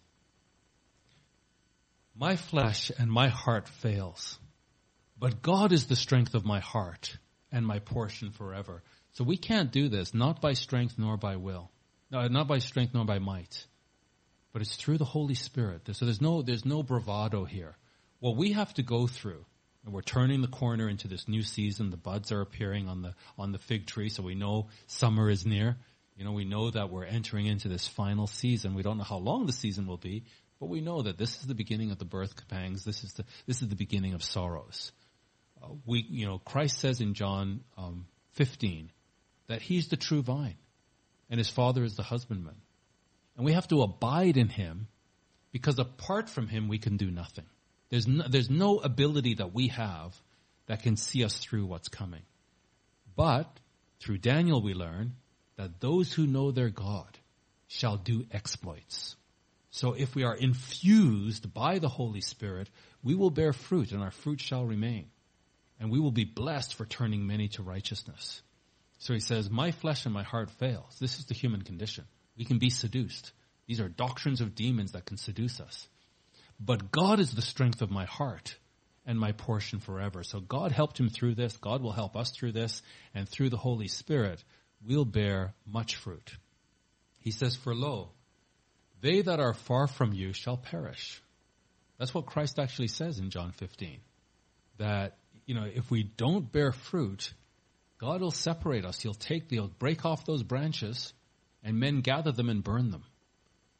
My flesh and my heart fails, but God is the strength of my heart and my portion forever. So we can't do this, not by strength nor by will. No, not by strength nor by might. But it's through the Holy Spirit. So there's no bravado here. What we have to go through, and we're turning the corner into this new season. The buds are appearing on the fig tree, so we know summer is near. We know that we're entering into this final season. We don't know how long the season will be, but we know that this is the beginning of the birth pangs. This is the beginning of sorrows. Christ says in John 15 that he's the true vine, and his Father is the husbandman. And we have to abide in him, because apart from him we can do nothing. There's no ability that we have that can see us through what's coming. But through Daniel we learn that those who know their God shall do exploits. So if we are infused by the Holy Spirit, we will bear fruit, and our fruit shall remain. And we will be blessed for turning many to righteousness. So he says, my flesh and my heart fails. This is the human condition. We can be seduced. These are doctrines of demons that can seduce us. But God is the strength of my heart and my portion forever. So God helped him through this. God will help us through this. And through the Holy Spirit, we'll bear much fruit. He says, for lo, they that are far from you shall perish. That's what Christ actually says in John 15. That, if we don't bear fruit, God will separate us. He'll break off those branches, and men gather them and burn them.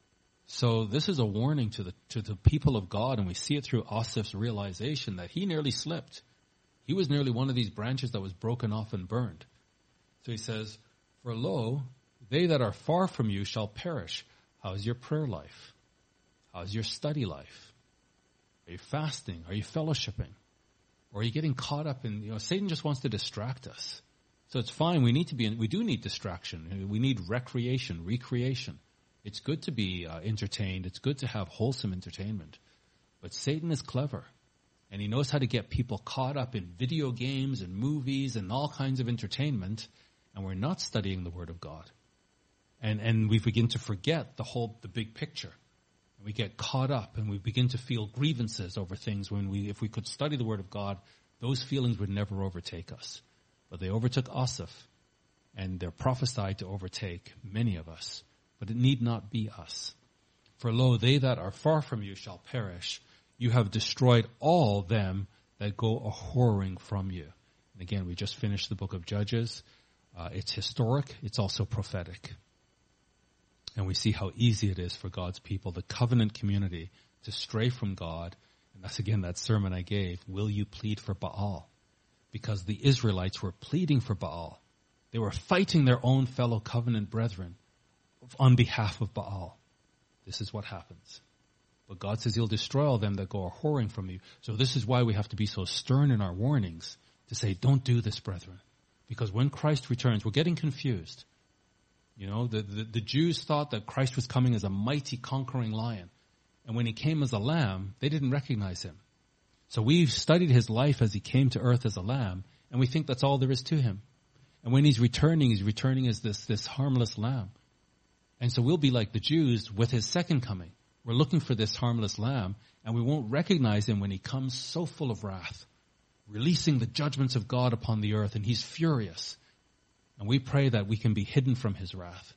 So this is a warning to the people of God, and we see it through Asaph's realization that he nearly slipped. He was nearly one of these branches that was broken off and burned. So he says, "For lo, they that are far from you shall perish." How's your prayer life? How's your study life? Are you fasting? Are you fellowshipping? Or are you getting caught up in, Satan just wants to distract us. So it's fine. We do need distraction. We need recreation. It's good to be entertained. It's good to have wholesome entertainment. But Satan is clever. And he knows how to get people caught up in video games and movies and all kinds of entertainment. And we're not studying the Word of God. And we begin to forget the big picture. And we get caught up and we begin to feel grievances over things if we could study the Word of God, those feelings would never overtake us. But they overtook Asaph, and they're prophesied to overtake many of us. But it need not be us. For lo, they that are far from you shall perish. You have destroyed all them that go a-whoring from you. And again, we just finished the book of Judges. It's historic. It's also prophetic. And we see how easy it is for God's people, the covenant community, to stray from God. And that's again that sermon I gave. Will you plead for Baal? Because the Israelites were pleading for Baal. They were fighting their own fellow covenant brethren on behalf of Baal. This is what happens. But God says he'll destroy all them that go a-whoring from you. So this is why we have to be so stern in our warnings to say, don't do this, brethren. Because when Christ returns, we're getting confused. The Jews thought that Christ was coming as a mighty conquering lion. And when he came as a lamb, they didn't recognize him. So we've studied his life as he came to earth as a lamb, and we think that's all there is to him. And when he's returning as this harmless lamb. And so we'll be like the Jews with his second coming. We're looking for this harmless lamb, and we won't recognize him when he comes so full of wrath, releasing the judgments of God upon the earth, and he's furious. And we pray that we can be hidden from his wrath.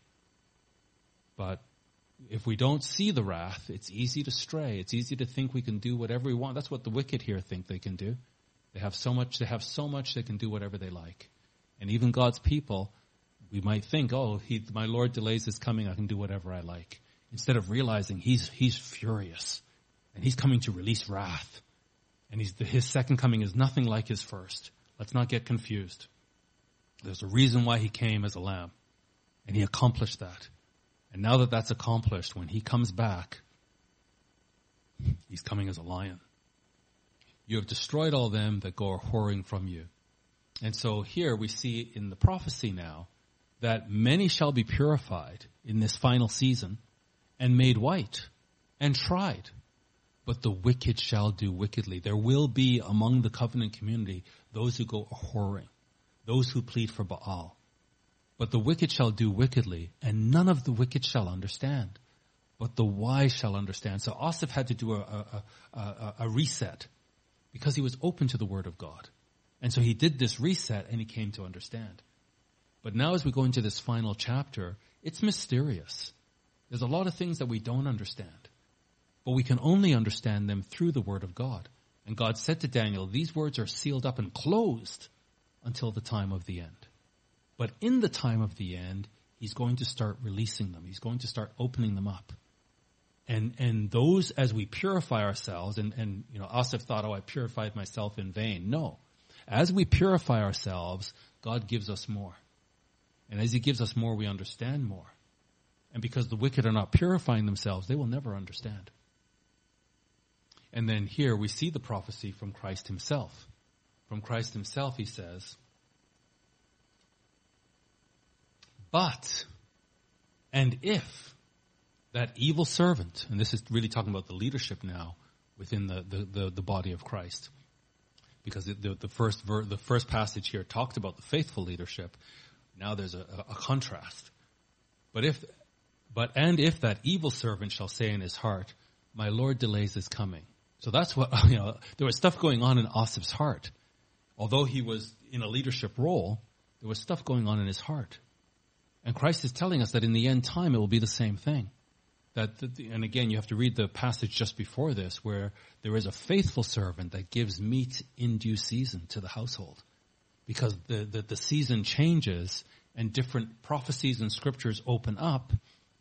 But if we don't see the wrath, it's easy to stray. It's easy to think we can do whatever we want. That's what the wicked here think they can do. They have so much they can do whatever they like. And even God's people, we might think, my Lord delays his coming, I can do whatever I like. Instead of realizing he's furious. And he's coming to release wrath. And his second coming is nothing like his first. Let's not get confused. There's a reason why he came as a lamb. And he accomplished that. And now that that's accomplished, when he comes back, he's coming as a lion. You have destroyed all them that go a-whoring from you. And so here we see in the prophecy now that many shall be purified in this final season and made white and tried. But the wicked shall do wickedly. There will be among the covenant community those who go a-whoring, those who plead for Baal. But the wicked shall do wickedly, and none of the wicked shall understand. But the wise shall understand. So Asaph had to do a reset because he was open to the word of God. And so he did this reset and he came to understand. But now as we go into this final chapter, it's mysterious. There's a lot of things that we don't understand. But we can only understand them through the word of God. And God said to Daniel, these words are sealed up and closed until the time of the end. But in the time of the end, he's going to start releasing them. He's going to start opening them up. And those, as we purify ourselves, and Asaph thought, I purified myself in vain. No. As we purify ourselves, God gives us more. And as he gives us more, we understand more. And because the wicked are not purifying themselves, they will never understand. And then here we see the prophecy from Christ himself. From Christ himself, he says, but, and if that evil servant, and this is really talking about the leadership now within the body of Christ, because the first passage here talked about the faithful leadership. Now there's a contrast. But if that evil servant shall say in his heart, my Lord delays his coming. So that's what, there was stuff going on in Asaph's heart. Although he was in a leadership role, there was stuff going on in his heart. And Christ is telling us that in the end time it will be the same thing. And again, you have to read the passage just before this where there is a faithful servant that gives meat in due season to the household. Because the season changes and different prophecies and scriptures open up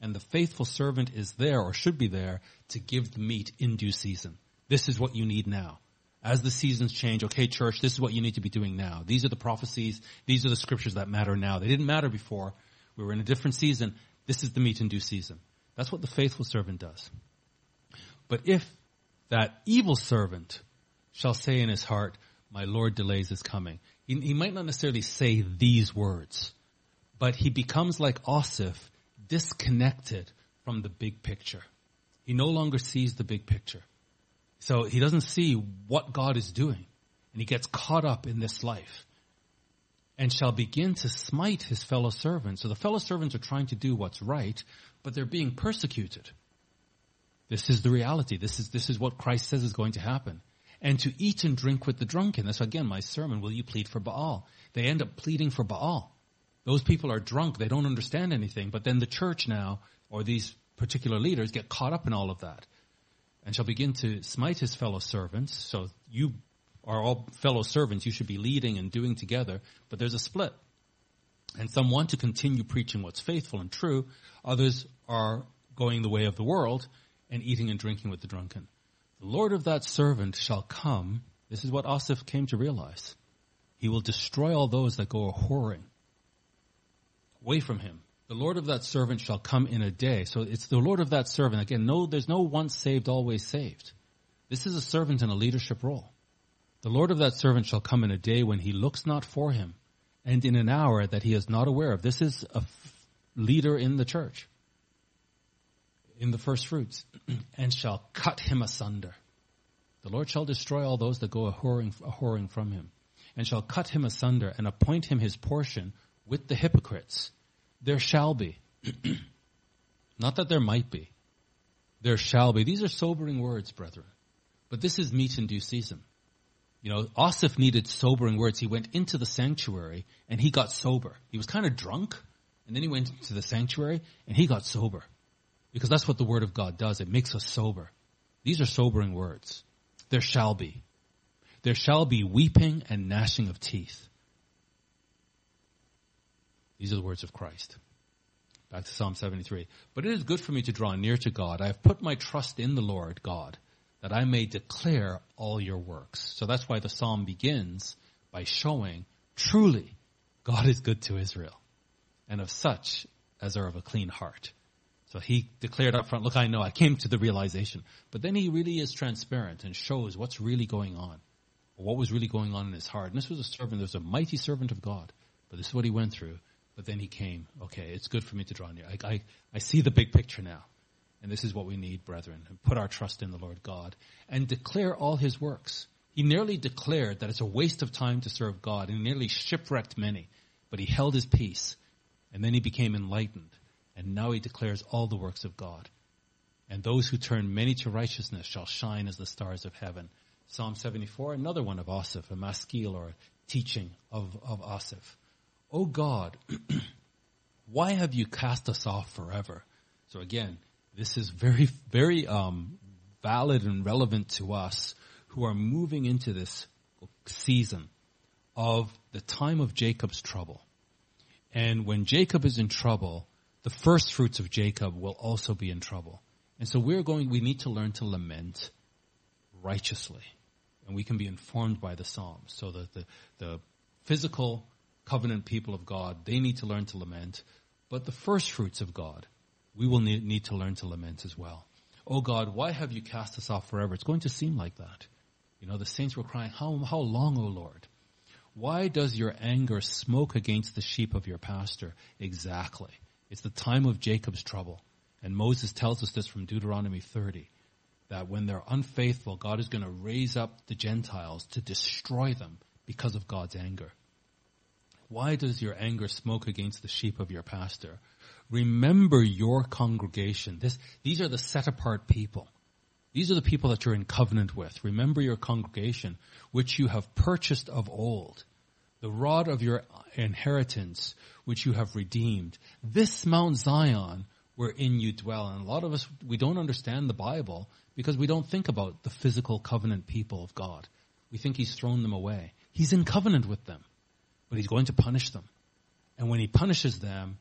And the faithful servant is there, or should be there, to give the meat in due season. This is what you need now. As the seasons change, okay, church, this is what you need to be doing now. These are the prophecies. These are the scriptures that matter now. They didn't matter before. We were in a different season. This is the meat in due season. That's what the faithful servant does. But if that evil servant shall say in his heart, my Lord delays his coming. He might not necessarily say these words, but he becomes like Asaph, disconnected from the big picture. He no longer sees the big picture. So he doesn't see what God is doing. And he gets caught up in this life. And shall begin to smite his fellow servants. So the fellow servants are trying to do what's right, but they're being persecuted. This is the reality. This is what Christ says is going to happen. And to eat and drink with the drunken. That's again my sermon. Will you plead for Baal? They end up pleading for Baal. Those people are drunk. They don't understand anything. But then the church now, or these particular leaders, get caught up in all of that. And shall begin to smite his fellow servants. So you are all fellow servants. You should be leading and doing together. But there's a split. And some want to continue preaching what's faithful and true. Others are going the way of the world and eating and drinking with the drunken. The Lord of that servant shall come. This is what Asaph came to realize. He will destroy all those that go a-whoring away from him. The Lord of that servant shall come in a day. So it's the Lord of that servant. Again, there's no once saved, always saved. This is a servant in a leadership role. The Lord of that servant shall come in a day when he looks not for him, and in an hour that he is not aware of. This is a leader in the church, in the first fruits, and shall cut him asunder. The Lord shall destroy all those that go a-whoring from him, and shall cut him asunder, and appoint him his portion with the hypocrites. There shall be. Not that there might be. There shall be. These are sobering words, brethren. But this is meat in due season. You know, Asaph needed sobering words. He went into the sanctuary and he got sober. He was kind of drunk, and then he went into the sanctuary and he got sober. Because that's what the word of God does. It makes us sober. These are sobering words. There shall be. There shall be weeping and gnashing of teeth. These are the words of Christ. Back to Psalm 73. But it is good for me to draw near to God. I have put my trust in the Lord God, that I may declare all your works. So that's why the psalm begins by showing, truly, God is good to Israel, and of such as are of a clean heart. So he declared up front, look, I know, I came to the realization. But then he really is transparent and shows what's really going on, or what was really going on in his heart. And this was a servant, there was a mighty servant of God. But this is what he went through. But then he came, okay, it's good for me to draw near. I see the big picture now. And this is what we need, brethren. And put our trust in the Lord God. And declare all his works. He nearly declared that it's a waste of time to serve God. And he nearly shipwrecked many. But he held his peace. And then he became enlightened. And now he declares all the works of God. And those who turn many to righteousness shall shine as the stars of heaven. Psalm 74, another one of Asaph, a maskil or a teaching of Asaph. O God, why have you cast us off forever? So again, this is very, very valid and relevant to us who are moving into this season of the time of Jacob's trouble. And when Jacob is in trouble, the first fruits of Jacob will also be in trouble. And so we need to learn to lament righteously. And we can be informed by the Psalms. So that the physical covenant people of God, they need to learn to lament. But the first fruits of God, we will need to learn to lament as well. Oh God, why have you cast us off forever? It's going to seem like that. You know, the saints were crying, how long, O Lord? Why does your anger smoke against the sheep of your pasture? Exactly. It's the time of Jacob's trouble. And Moses tells us this from Deuteronomy 30, that when they're unfaithful, God is going to raise up the Gentiles to destroy them because of God's anger. Why does your anger smoke against the sheep of your pasture? Remember your congregation. These are the set-apart people. These are the people that you're in covenant with. Remember your congregation, which you have purchased of old, the rod of your inheritance, which you have redeemed. This Mount Zion, wherein you dwell. And a lot of us, we don't understand the Bible because we don't think about the physical covenant people of God. We think he's thrown them away. He's in covenant with them. But he's going to punish them. And when he punishes them,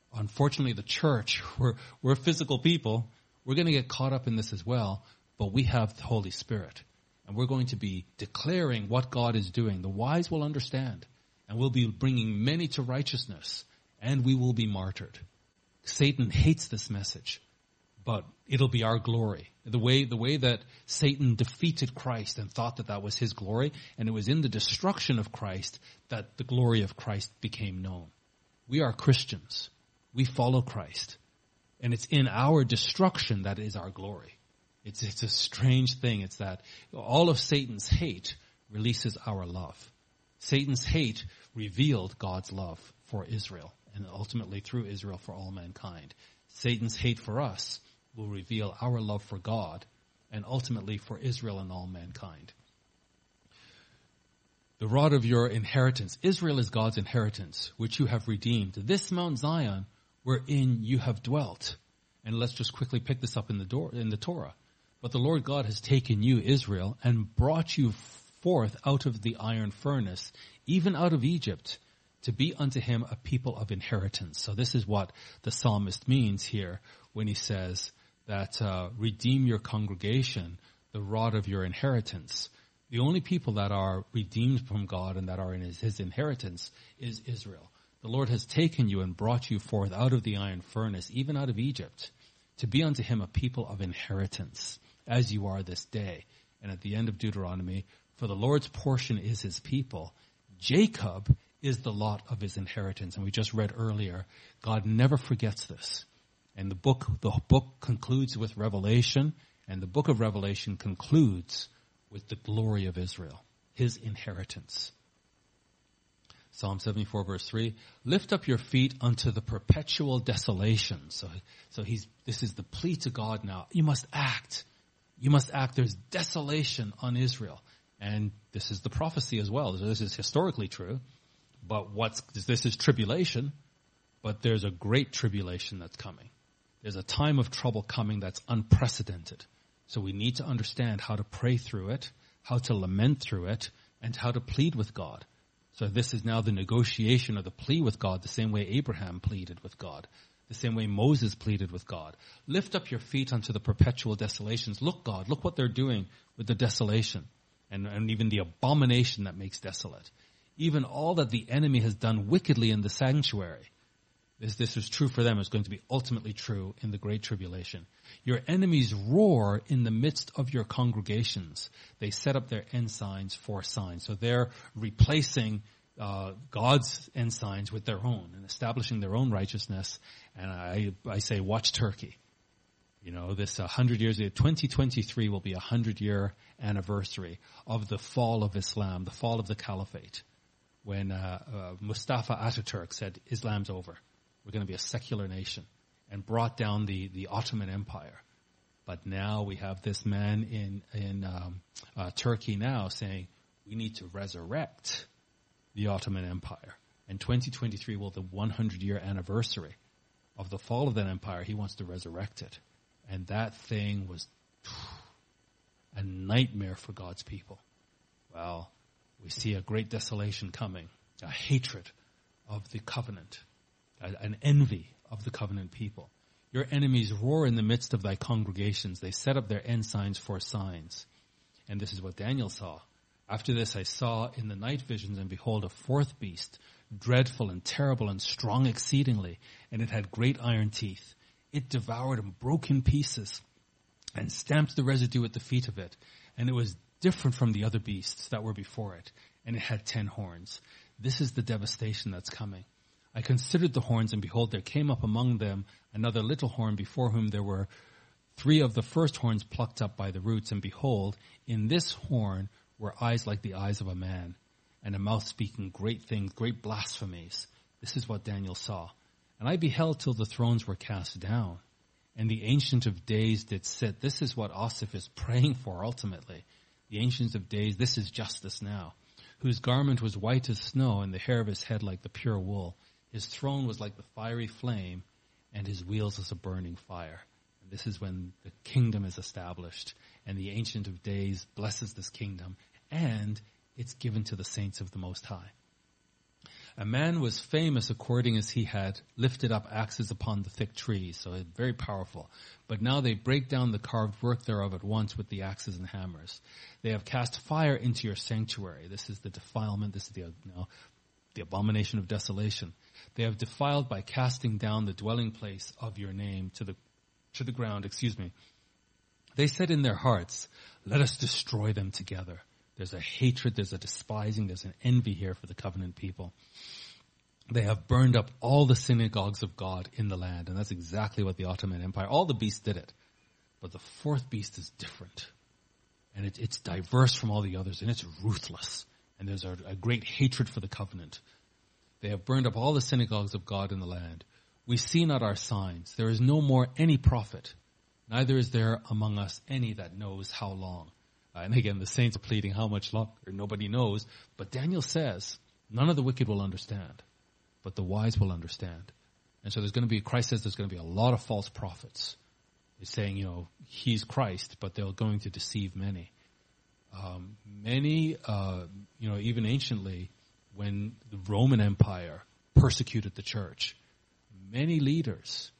Unfortunately, the church, we're physical people. We're going to get caught up in this as well, but we have the Holy Spirit. And we're going to be declaring what God is doing. The wise will understand, and we'll be bringing many to righteousness, and we will be martyred. Satan hates this message, but it'll be our glory. The way that Satan defeated Christ and thought that that was his glory, and it was in the destruction of Christ that the glory of Christ became known. We are Christians. We follow Christ. And it's in our destruction that is our glory. It's a strange thing. It's that all of Satan's hate releases our love. Satan's hate revealed God's love for Israel, and ultimately through Israel for all mankind. Satan's hate for us will reveal our love for God, and ultimately for Israel and all mankind. The rod of your inheritance. Israel is God's inheritance, which you have redeemed. This Mount Zion, wherein you have dwelt. And let's just quickly pick this up in the Torah. But the Lord God has taken you, Israel, and brought you forth out of the iron furnace, even out of Egypt, to be unto him a people of inheritance. So this is what the psalmist means here when he says that redeem your congregation, the rod of your inheritance. The only people that are redeemed from God and that are in his inheritance is Israel. The Lord has taken you and brought you forth out of the iron furnace, even out of Egypt, to be unto him a people of inheritance, as you are this day. And at the end of Deuteronomy, for the Lord's portion is his people. Jacob is the lot of his inheritance. And we just read earlier, God never forgets this. And the book concludes with Revelation, and the book of Revelation concludes with the glory of Israel, his inheritance. Psalm 74 verse 3, lift up your feet unto the perpetual desolation. So this is the plea to God now. You must act. You must act. There's desolation on Israel. And this is the prophecy as well. This is historically true. But this is tribulation, but there's a great tribulation that's coming. There's a time of trouble coming that's unprecedented. So we need to understand how to pray through it, how to lament through it, and how to plead with God. So this is now the negotiation or the plea with God, the same way Abraham pleaded with God, the same way Moses pleaded with God. Lift up your feet unto the perpetual desolations. Look, God, look what they're doing with the desolation and even the abomination that makes desolate. Even all that the enemy has done wickedly in the sanctuary. This is true for them. It's going to be ultimately true in the Great Tribulation. Your enemies roar in the midst of your congregations. They set up their ensigns for signs. So they're replacing God's ensigns with their own and establishing their own righteousness. And I say, watch Turkey. You know, this 100 years, 2023 will be a 100-year anniversary of the fall of Islam, the fall of the caliphate. When Mustafa Ataturk said, Islam's over. We're going to be a secular nation, and brought down the Ottoman Empire. But now we have this man in Turkey now saying we need to resurrect the Ottoman Empire. And 2023 will be the 100-year anniversary of the fall of that empire. He wants to resurrect it. And that thing was a nightmare for God's people. Well, we see a great desolation coming, a hatred of the covenant, an envy of the covenant people. Your enemies roar in the midst of thy congregations. They set up their ensigns for signs. And this is what Daniel saw. After this I saw in the night visions, and behold, a fourth beast, dreadful and terrible and strong exceedingly, and it had great iron teeth. It devoured and broke in pieces, and stamped the residue at the feet of it. And it was different from the other beasts that were before it, and it had 10 horns. This is the devastation that's coming. I considered the horns, and behold, there came up among them another little horn, before whom there were 3 of the first horns plucked up by the roots. And behold, in this horn were eyes like the eyes of a man, and a mouth speaking great things, great blasphemies. This is what Daniel saw. And I beheld till the thrones were cast down, and the Ancient of Days did sit. This is what Asaph is praying for ultimately. The Ancient of Days, this is justice now, whose garment was white as snow, and the hair of his head like the pure wool. His throne was like the fiery flame, and his wheels as a burning fire. And this is when the kingdom is established, and the Ancient of Days blesses this kingdom, and it's given to the saints of the Most High. A man was famous according as he had lifted up axes upon the thick trees, so it's very powerful. But now they break down the carved work thereof at once with the axes and hammers. They have cast fire into your sanctuary. This is the defilement, this is the abomination of desolation. They have defiled by casting down the dwelling place of your name to the ground, They said in their hearts, let us destroy them together. There's a hatred, there's a despising, there's an envy here for the covenant people. They have burned up all the synagogues of God in the land. And that's exactly what the Ottoman Empire, all the beasts did it. But the fourth beast is different. And it's diverse from all the others, and it's ruthless. And there's a great hatred for the covenant. They have burned up all the synagogues of God in the land. We see not our signs. There is no more any prophet. Neither is there among us any that knows how long. And again, the saints are pleading how much longer. Nobody knows. But Daniel says, none of the wicked will understand, but the wise will understand. And so Christ says there's going to be a lot of false prophets. He's saying, he's Christ, but they're going to deceive many. Even anciently, when the Roman Empire persecuted the church, many leaders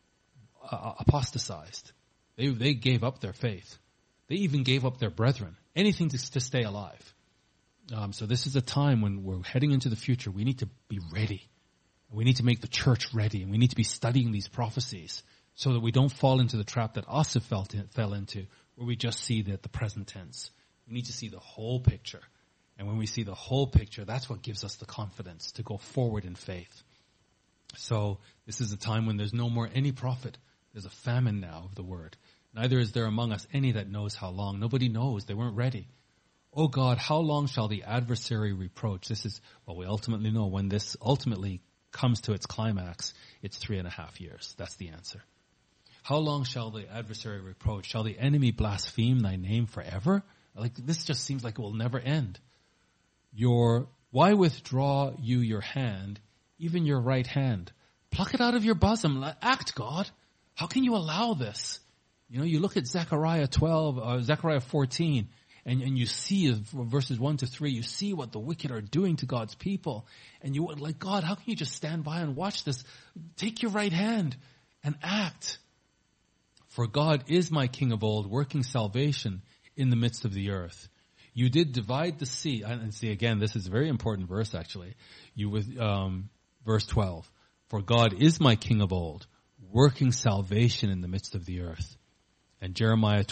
apostatized. They gave up their faith. They even gave up their brethren, anything to stay alive. So this is a time when we're heading into the future. We need to be ready. We need to make the church ready, and we need to be studying these prophecies so that we don't fall into the trap that Asaph fell into, where we just see the present tense. We need to see the whole picture. And when we see the whole picture, that's what gives us the confidence to go forward in faith. So this is a time when there's no more any prophet. There's a famine now of the word. Neither is there among us any that knows how long. Nobody knows. They weren't ready. Oh God, how long shall the adversary reproach? This is what we ultimately know. When this ultimately comes to its climax, it's 3.5 years. That's the answer. How long shall the adversary reproach? Shall the enemy blaspheme thy name forever? This just seems like it will never end. Why withdraw you your hand, even your right hand? Pluck it out of your bosom. Act, God. How can you allow this? You look at Zechariah 14, and you see verses 1 to 3, you see what the wicked are doing to God's people. And you would God, how can you just stand by and watch this? Take your right hand and act. For God is my King of old, working salvation in the midst of the earth. You did divide the sea. And see, again, this is a very important verse, actually. Verse 12. For God is my King of old, working salvation in the midst of the earth. And Jeremiah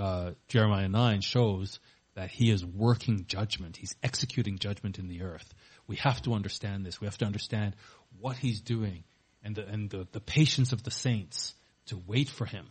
9 shows that he is working judgment. He's executing judgment in the earth. We have to understand this. We have to understand what he's doing and the patience of the saints to wait for him.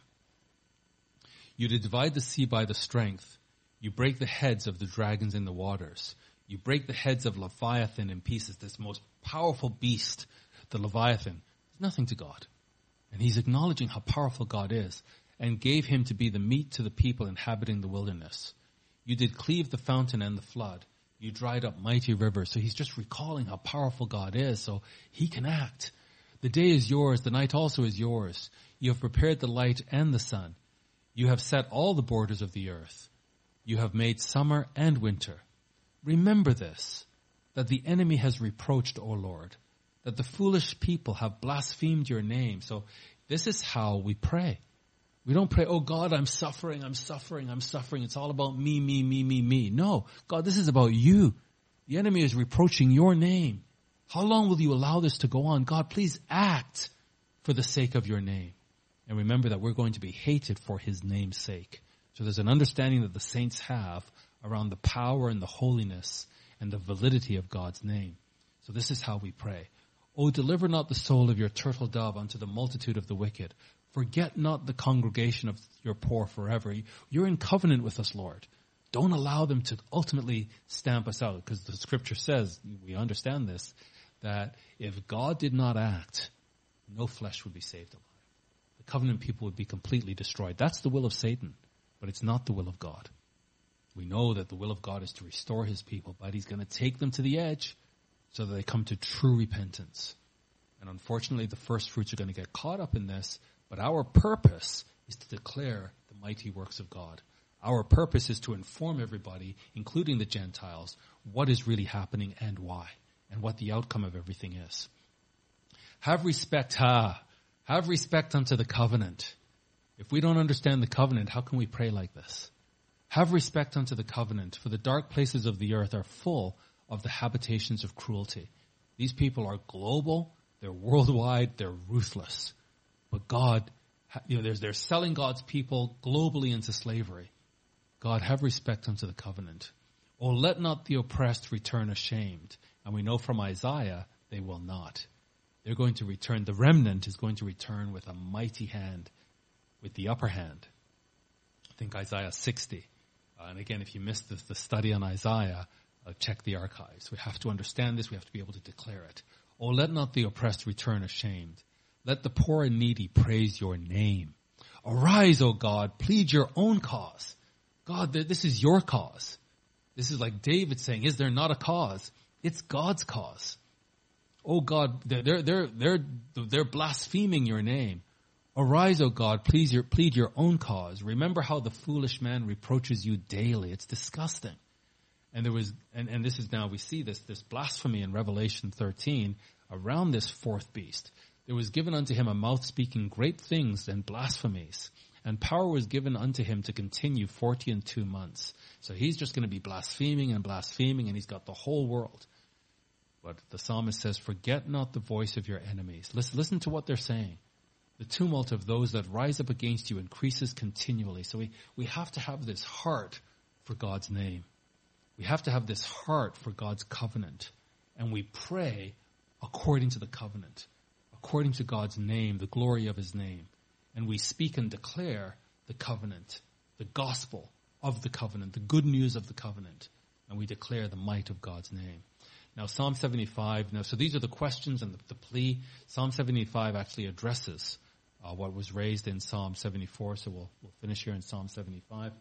You did divide the sea by the strength. You break the heads of the dragons in the waters. You break the heads of Leviathan in pieces. This most powerful beast, the Leviathan, is nothing to God. And he's acknowledging how powerful God is, and gave him to be the meat to the people inhabiting the wilderness. You did cleave the fountain and the flood. You dried up mighty rivers. So he's just recalling how powerful God is, so he can act. The day is yours, the night also is yours. You have prepared the light and the sun. You have set all the borders of the earth. You have made summer and winter. Remember this, that the enemy has reproached, O Lord, that the foolish people have blasphemed your name. So this is how we pray. We don't pray, oh God, I'm suffering. It's all about me. No, God, this is about you. The enemy is reproaching your name. How long will you allow this to go on? God, please act for the sake of your name. And remember that we're going to be hated for his name's sake. So there's an understanding that the saints have around the power and the holiness and the validity of God's name. So this is how we pray. Oh, deliver not the soul of your turtle dove unto the multitude of the wicked. Forget not the congregation of your poor forever. You're in covenant with us, Lord. Don't allow them to ultimately stamp us out, because the scripture says, we understand this, that if God did not act, no flesh would be saved alive. The covenant people would be completely destroyed. That's the will of Satan, but it's not the will of God. We know that the will of God is to restore his people, but he's going to take them to the edge so that they come to true repentance. And unfortunately, the first fruits are going to get caught up in this, but our purpose is to declare the mighty works of God. Our purpose is to inform everybody, including the Gentiles, what is really happening and why. and what the outcome of everything is. Have respect unto the covenant. If we don't understand the covenant, how can we pray like this? Have respect unto the covenant, for the dark places of the earth are full of the habitations of cruelty. These people are global, they're worldwide, they're ruthless. But God, they're selling God's people globally into slavery. God, have respect unto the covenant. Oh, let not the oppressed return ashamed. And we know from Isaiah, they will not. They're going to return, the remnant is going to return with a mighty hand, with the upper hand. I think Isaiah 60. And again, if you missed the study on Isaiah, check the archives. We have to understand this. We have to be able to declare it. Oh, let not the oppressed return ashamed. Let the poor and needy praise your name. Arise, O God, plead your own cause. God, this is your cause. This is like David saying, is there not a cause? It's God's cause. Oh God, they're blaspheming your name. Arise, O God, plead your own cause. Remember how the foolish man reproaches you daily. It's disgusting. And and this is now, we see this blasphemy in Revelation 13 around this fourth beast. There was given unto him a mouth speaking great things and blasphemies. And power was given unto him to continue 42 months. So he's just going to be blaspheming, and he's got the whole world. But the psalmist says, forget not the voice of your enemies. Listen to what they're saying. The tumult of those that rise up against you increases continually. So we have to have this heart for God's name. We have to have this heart for God's covenant. And we pray according to the covenant, according to God's name, the glory of his name. And we speak and declare the covenant, the gospel of the covenant, the good news of the covenant. And we declare the might of God's name. Now, Psalm 75, so these are the questions and the plea. Psalm 75 actually addresses what was raised in Psalm 74. So we'll finish here in Psalm 75.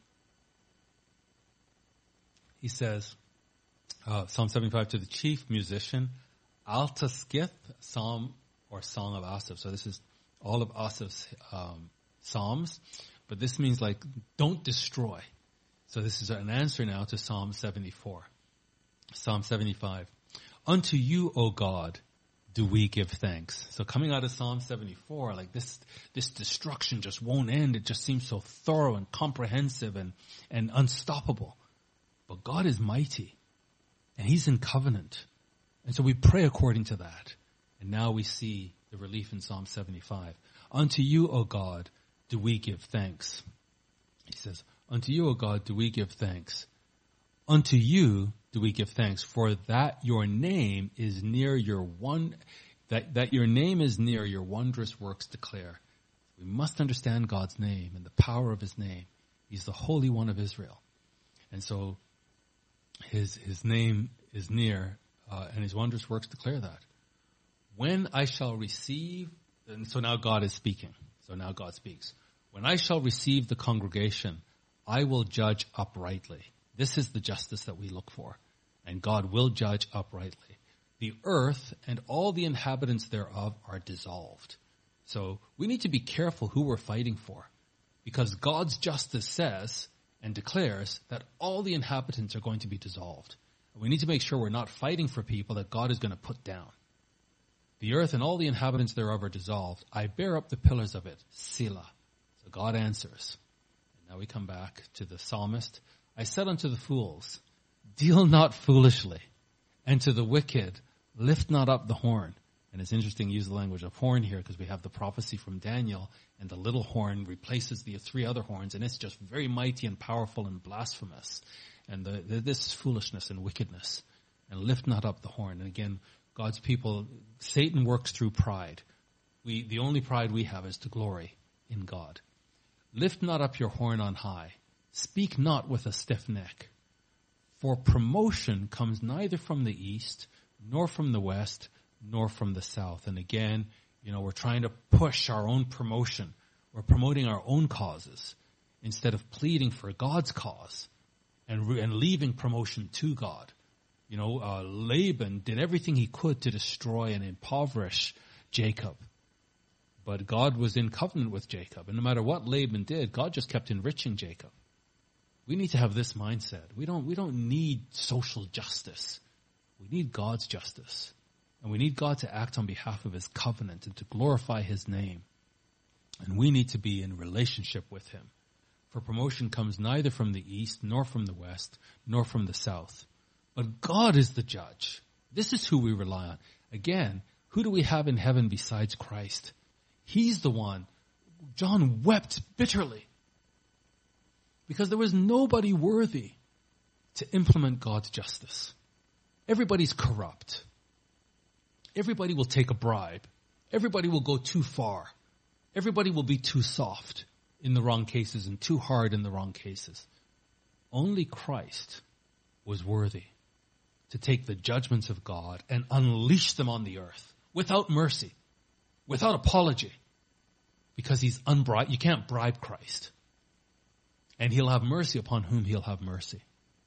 He says, Psalm 75, to the chief musician, Altaskith, Psalm or Song of Asaph. So this is all of Asaph's psalms, but this means like, don't destroy. So this is an answer now to Psalm 74. Psalm 75. Unto you, O God, do we give thanks. So coming out of Psalm 74, like this destruction just won't end. It just seems so thorough and comprehensive and unstoppable. But God is mighty, and he's in covenant. And so we pray according to that. And now we see the relief in Psalm 75. Unto you, O God, do we give thanks. He says, unto you, O God, do we give thanks. Unto you do we give thanks, for that your name is near that your name is near your wondrous works declare. We must understand God's name and the power of his name. He's the Holy One of Israel. And so his name is near, and his wondrous works declare that. When I shall receive, and so now God is speaking. So now God speaks. When I shall receive the congregation, I will judge uprightly. This is the justice that we look for. And God will judge uprightly. The earth and all the inhabitants thereof are dissolved. So we need to be careful who we're fighting for. Because God's justice says and declares that all the inhabitants are going to be dissolved. And we need to make sure we're not fighting for people that God is going to put down. The earth and all the inhabitants thereof are dissolved. I bear up the pillars of it. Selah. So God answers. And now we come back to the psalmist. I said unto the fools, deal not foolishly. And to the wicked, lift not up the horn. And it's interesting to use the language of horn here because we have the prophecy from Daniel, and the little horn replaces the three other horns, and it's just very mighty and powerful and blasphemous. And this is foolishness and wickedness. And lift not up the horn. And again, God's people, Satan works through pride. The only pride we have is to glory in God. Lift not up your horn on high. Speak not with a stiff neck. For promotion comes neither from the east, nor from the west, nor from the south. And again, we're trying to push our own promotion. We're promoting our own causes instead of pleading for God's cause and leaving promotion to God. Laban did everything he could to destroy and impoverish Jacob. But God was in covenant with Jacob. And no matter what Laban did, God just kept enriching Jacob. We need to have this mindset. We don't need social justice. We need God's justice. And we need God to act on behalf of his covenant and to glorify his name. And we need to be in relationship with him. For promotion comes neither from the east, nor from the west, nor from the south. But God is the judge. This is who we rely on. Again, who do we have in heaven besides Christ? He's the one. John wept bitterly because there was nobody worthy to implement God's justice. Everybody's corrupt. Everybody will take a bribe. Everybody will go too far. Everybody will be too soft in the wrong cases and too hard in the wrong cases. Only Christ was worthy to take the judgments of God and unleash them on the earth without mercy, without apology, because he's unbribed. You can't bribe Christ. And he'll have mercy upon whom he'll have mercy.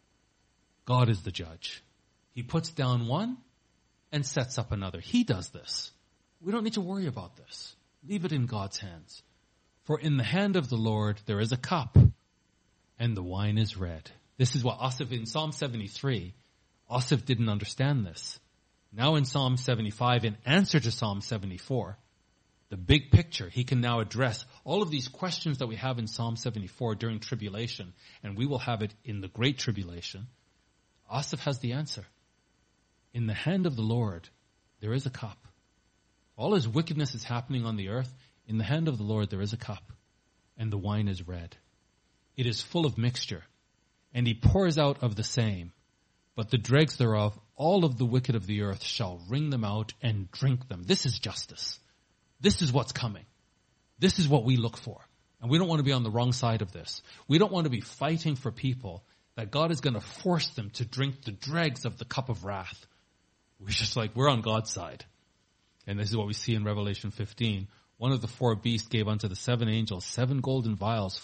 God is the judge. He puts down one and sets up another. He does this. We don't need to worry about this. Leave it in God's hands. For in the hand of the Lord there is a cup, and the wine is red. This is what Asaph in Psalm 73, Asaph didn't understand this. Now in Psalm 75, in answer to Psalm 74, the big picture, he can now address all of these questions that we have in Psalm 74 during tribulation, and we will have it in the great tribulation. Asaph has the answer. In the hand of the Lord, there is a cup. All his wickedness is happening on the earth. In the hand of the Lord, there is a cup, and the wine is red. It is full of mixture, and he pours out of the same. But the dregs thereof, all of the wicked of the earth shall wring them out and drink them. This is justice. This is what's coming. This is what we look for. And we don't want to be on the wrong side of this. We don't want to be fighting for people that God is going to force them to drink the dregs of the cup of wrath. We're just like, we're on God's side. And this is what we see in Revelation 15. One of the four beasts gave unto the seven angels 7 golden vials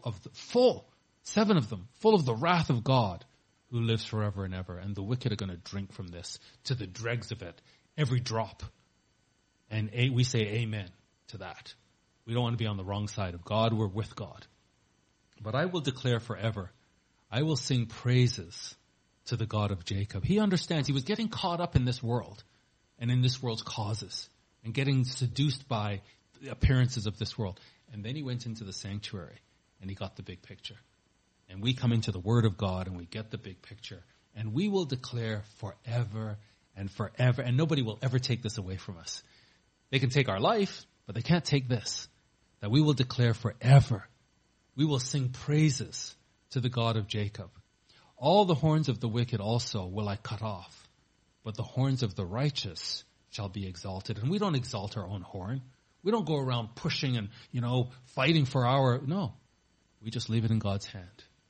seven of them, full of the wrath of God, who lives forever and ever. And the wicked are going to drink from this to the dregs of it, every drop. And we say amen to that. We don't want to be on the wrong side of God. We're with God. But I will declare forever, I will sing praises to the God of Jacob. He understands. He was getting caught up in this world and in this world's causes and getting seduced by the appearances of this world. And then he went into the sanctuary and he got the big picture. And we come into the Word of God and we get the big picture. And we will declare forever and forever. And nobody will ever take this away from us. They can take our life, but they can't take this. That we will declare forever. We will sing praises to the God of Jacob. All the horns of the wicked also will I cut off, but the horns of the righteous shall be exalted. And we don't exalt our own horn. We don't go around pushing and, fighting for no. We just leave it in God's hand.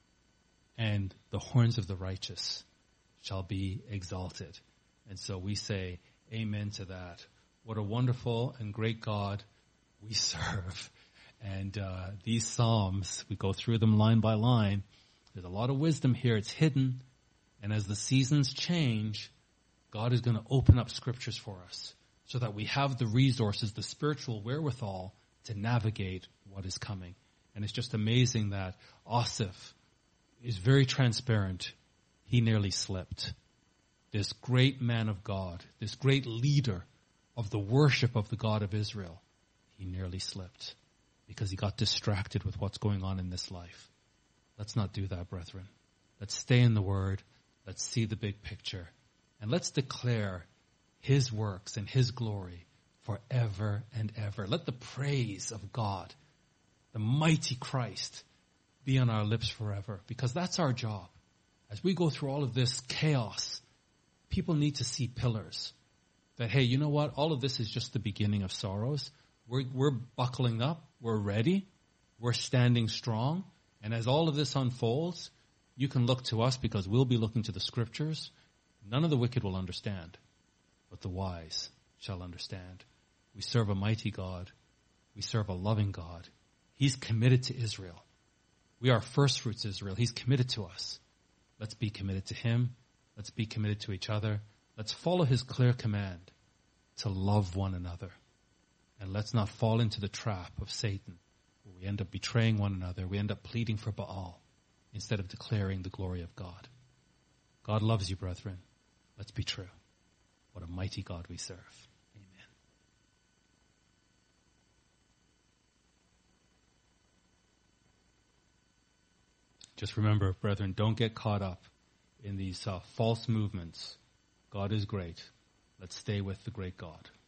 And the horns of the righteous shall be exalted. And so we say amen to that. What a wonderful and great God we serve. And these Psalms, we go through them line by line. There's a lot of wisdom here. It's hidden. And as the seasons change, God is going to open up scriptures for us so that we have the resources, the spiritual wherewithal to navigate what is coming. And it's just amazing that Asaph is very transparent. He nearly slipped. This great man of God, this great leader of the worship of the God of Israel, he nearly slipped because he got distracted with what's going on in this life. Let's not do that, brethren. Let's stay in the Word. Let's see the big picture. And let's declare His works and His glory forever and ever. Let the praise of God, the mighty Christ, be on our lips forever, because that's our job. As we go through all of this chaos, people need to see pillars. That, hey, you know what? All of this is just the beginning of sorrows. We're buckling up. We're ready. We're standing strong. And as all of this unfolds, you can look to us because we'll be looking to the scriptures. None of the wicked will understand, but the wise shall understand. We serve a mighty God. We serve a loving God. He's committed to Israel. We are first fruits Israel. He's committed to us. Let's be committed to Him. Let's be committed to each other. Let's follow His clear command to love one another. And let's not fall into the trap of Satan, where we end up betraying one another. We end up pleading for Baal instead of declaring the glory of God. God loves you, brethren. Let's be true. What a mighty God we serve. Amen. Just remember, brethren, don't get caught up in these false movements. God is great. Let's stay with the great God.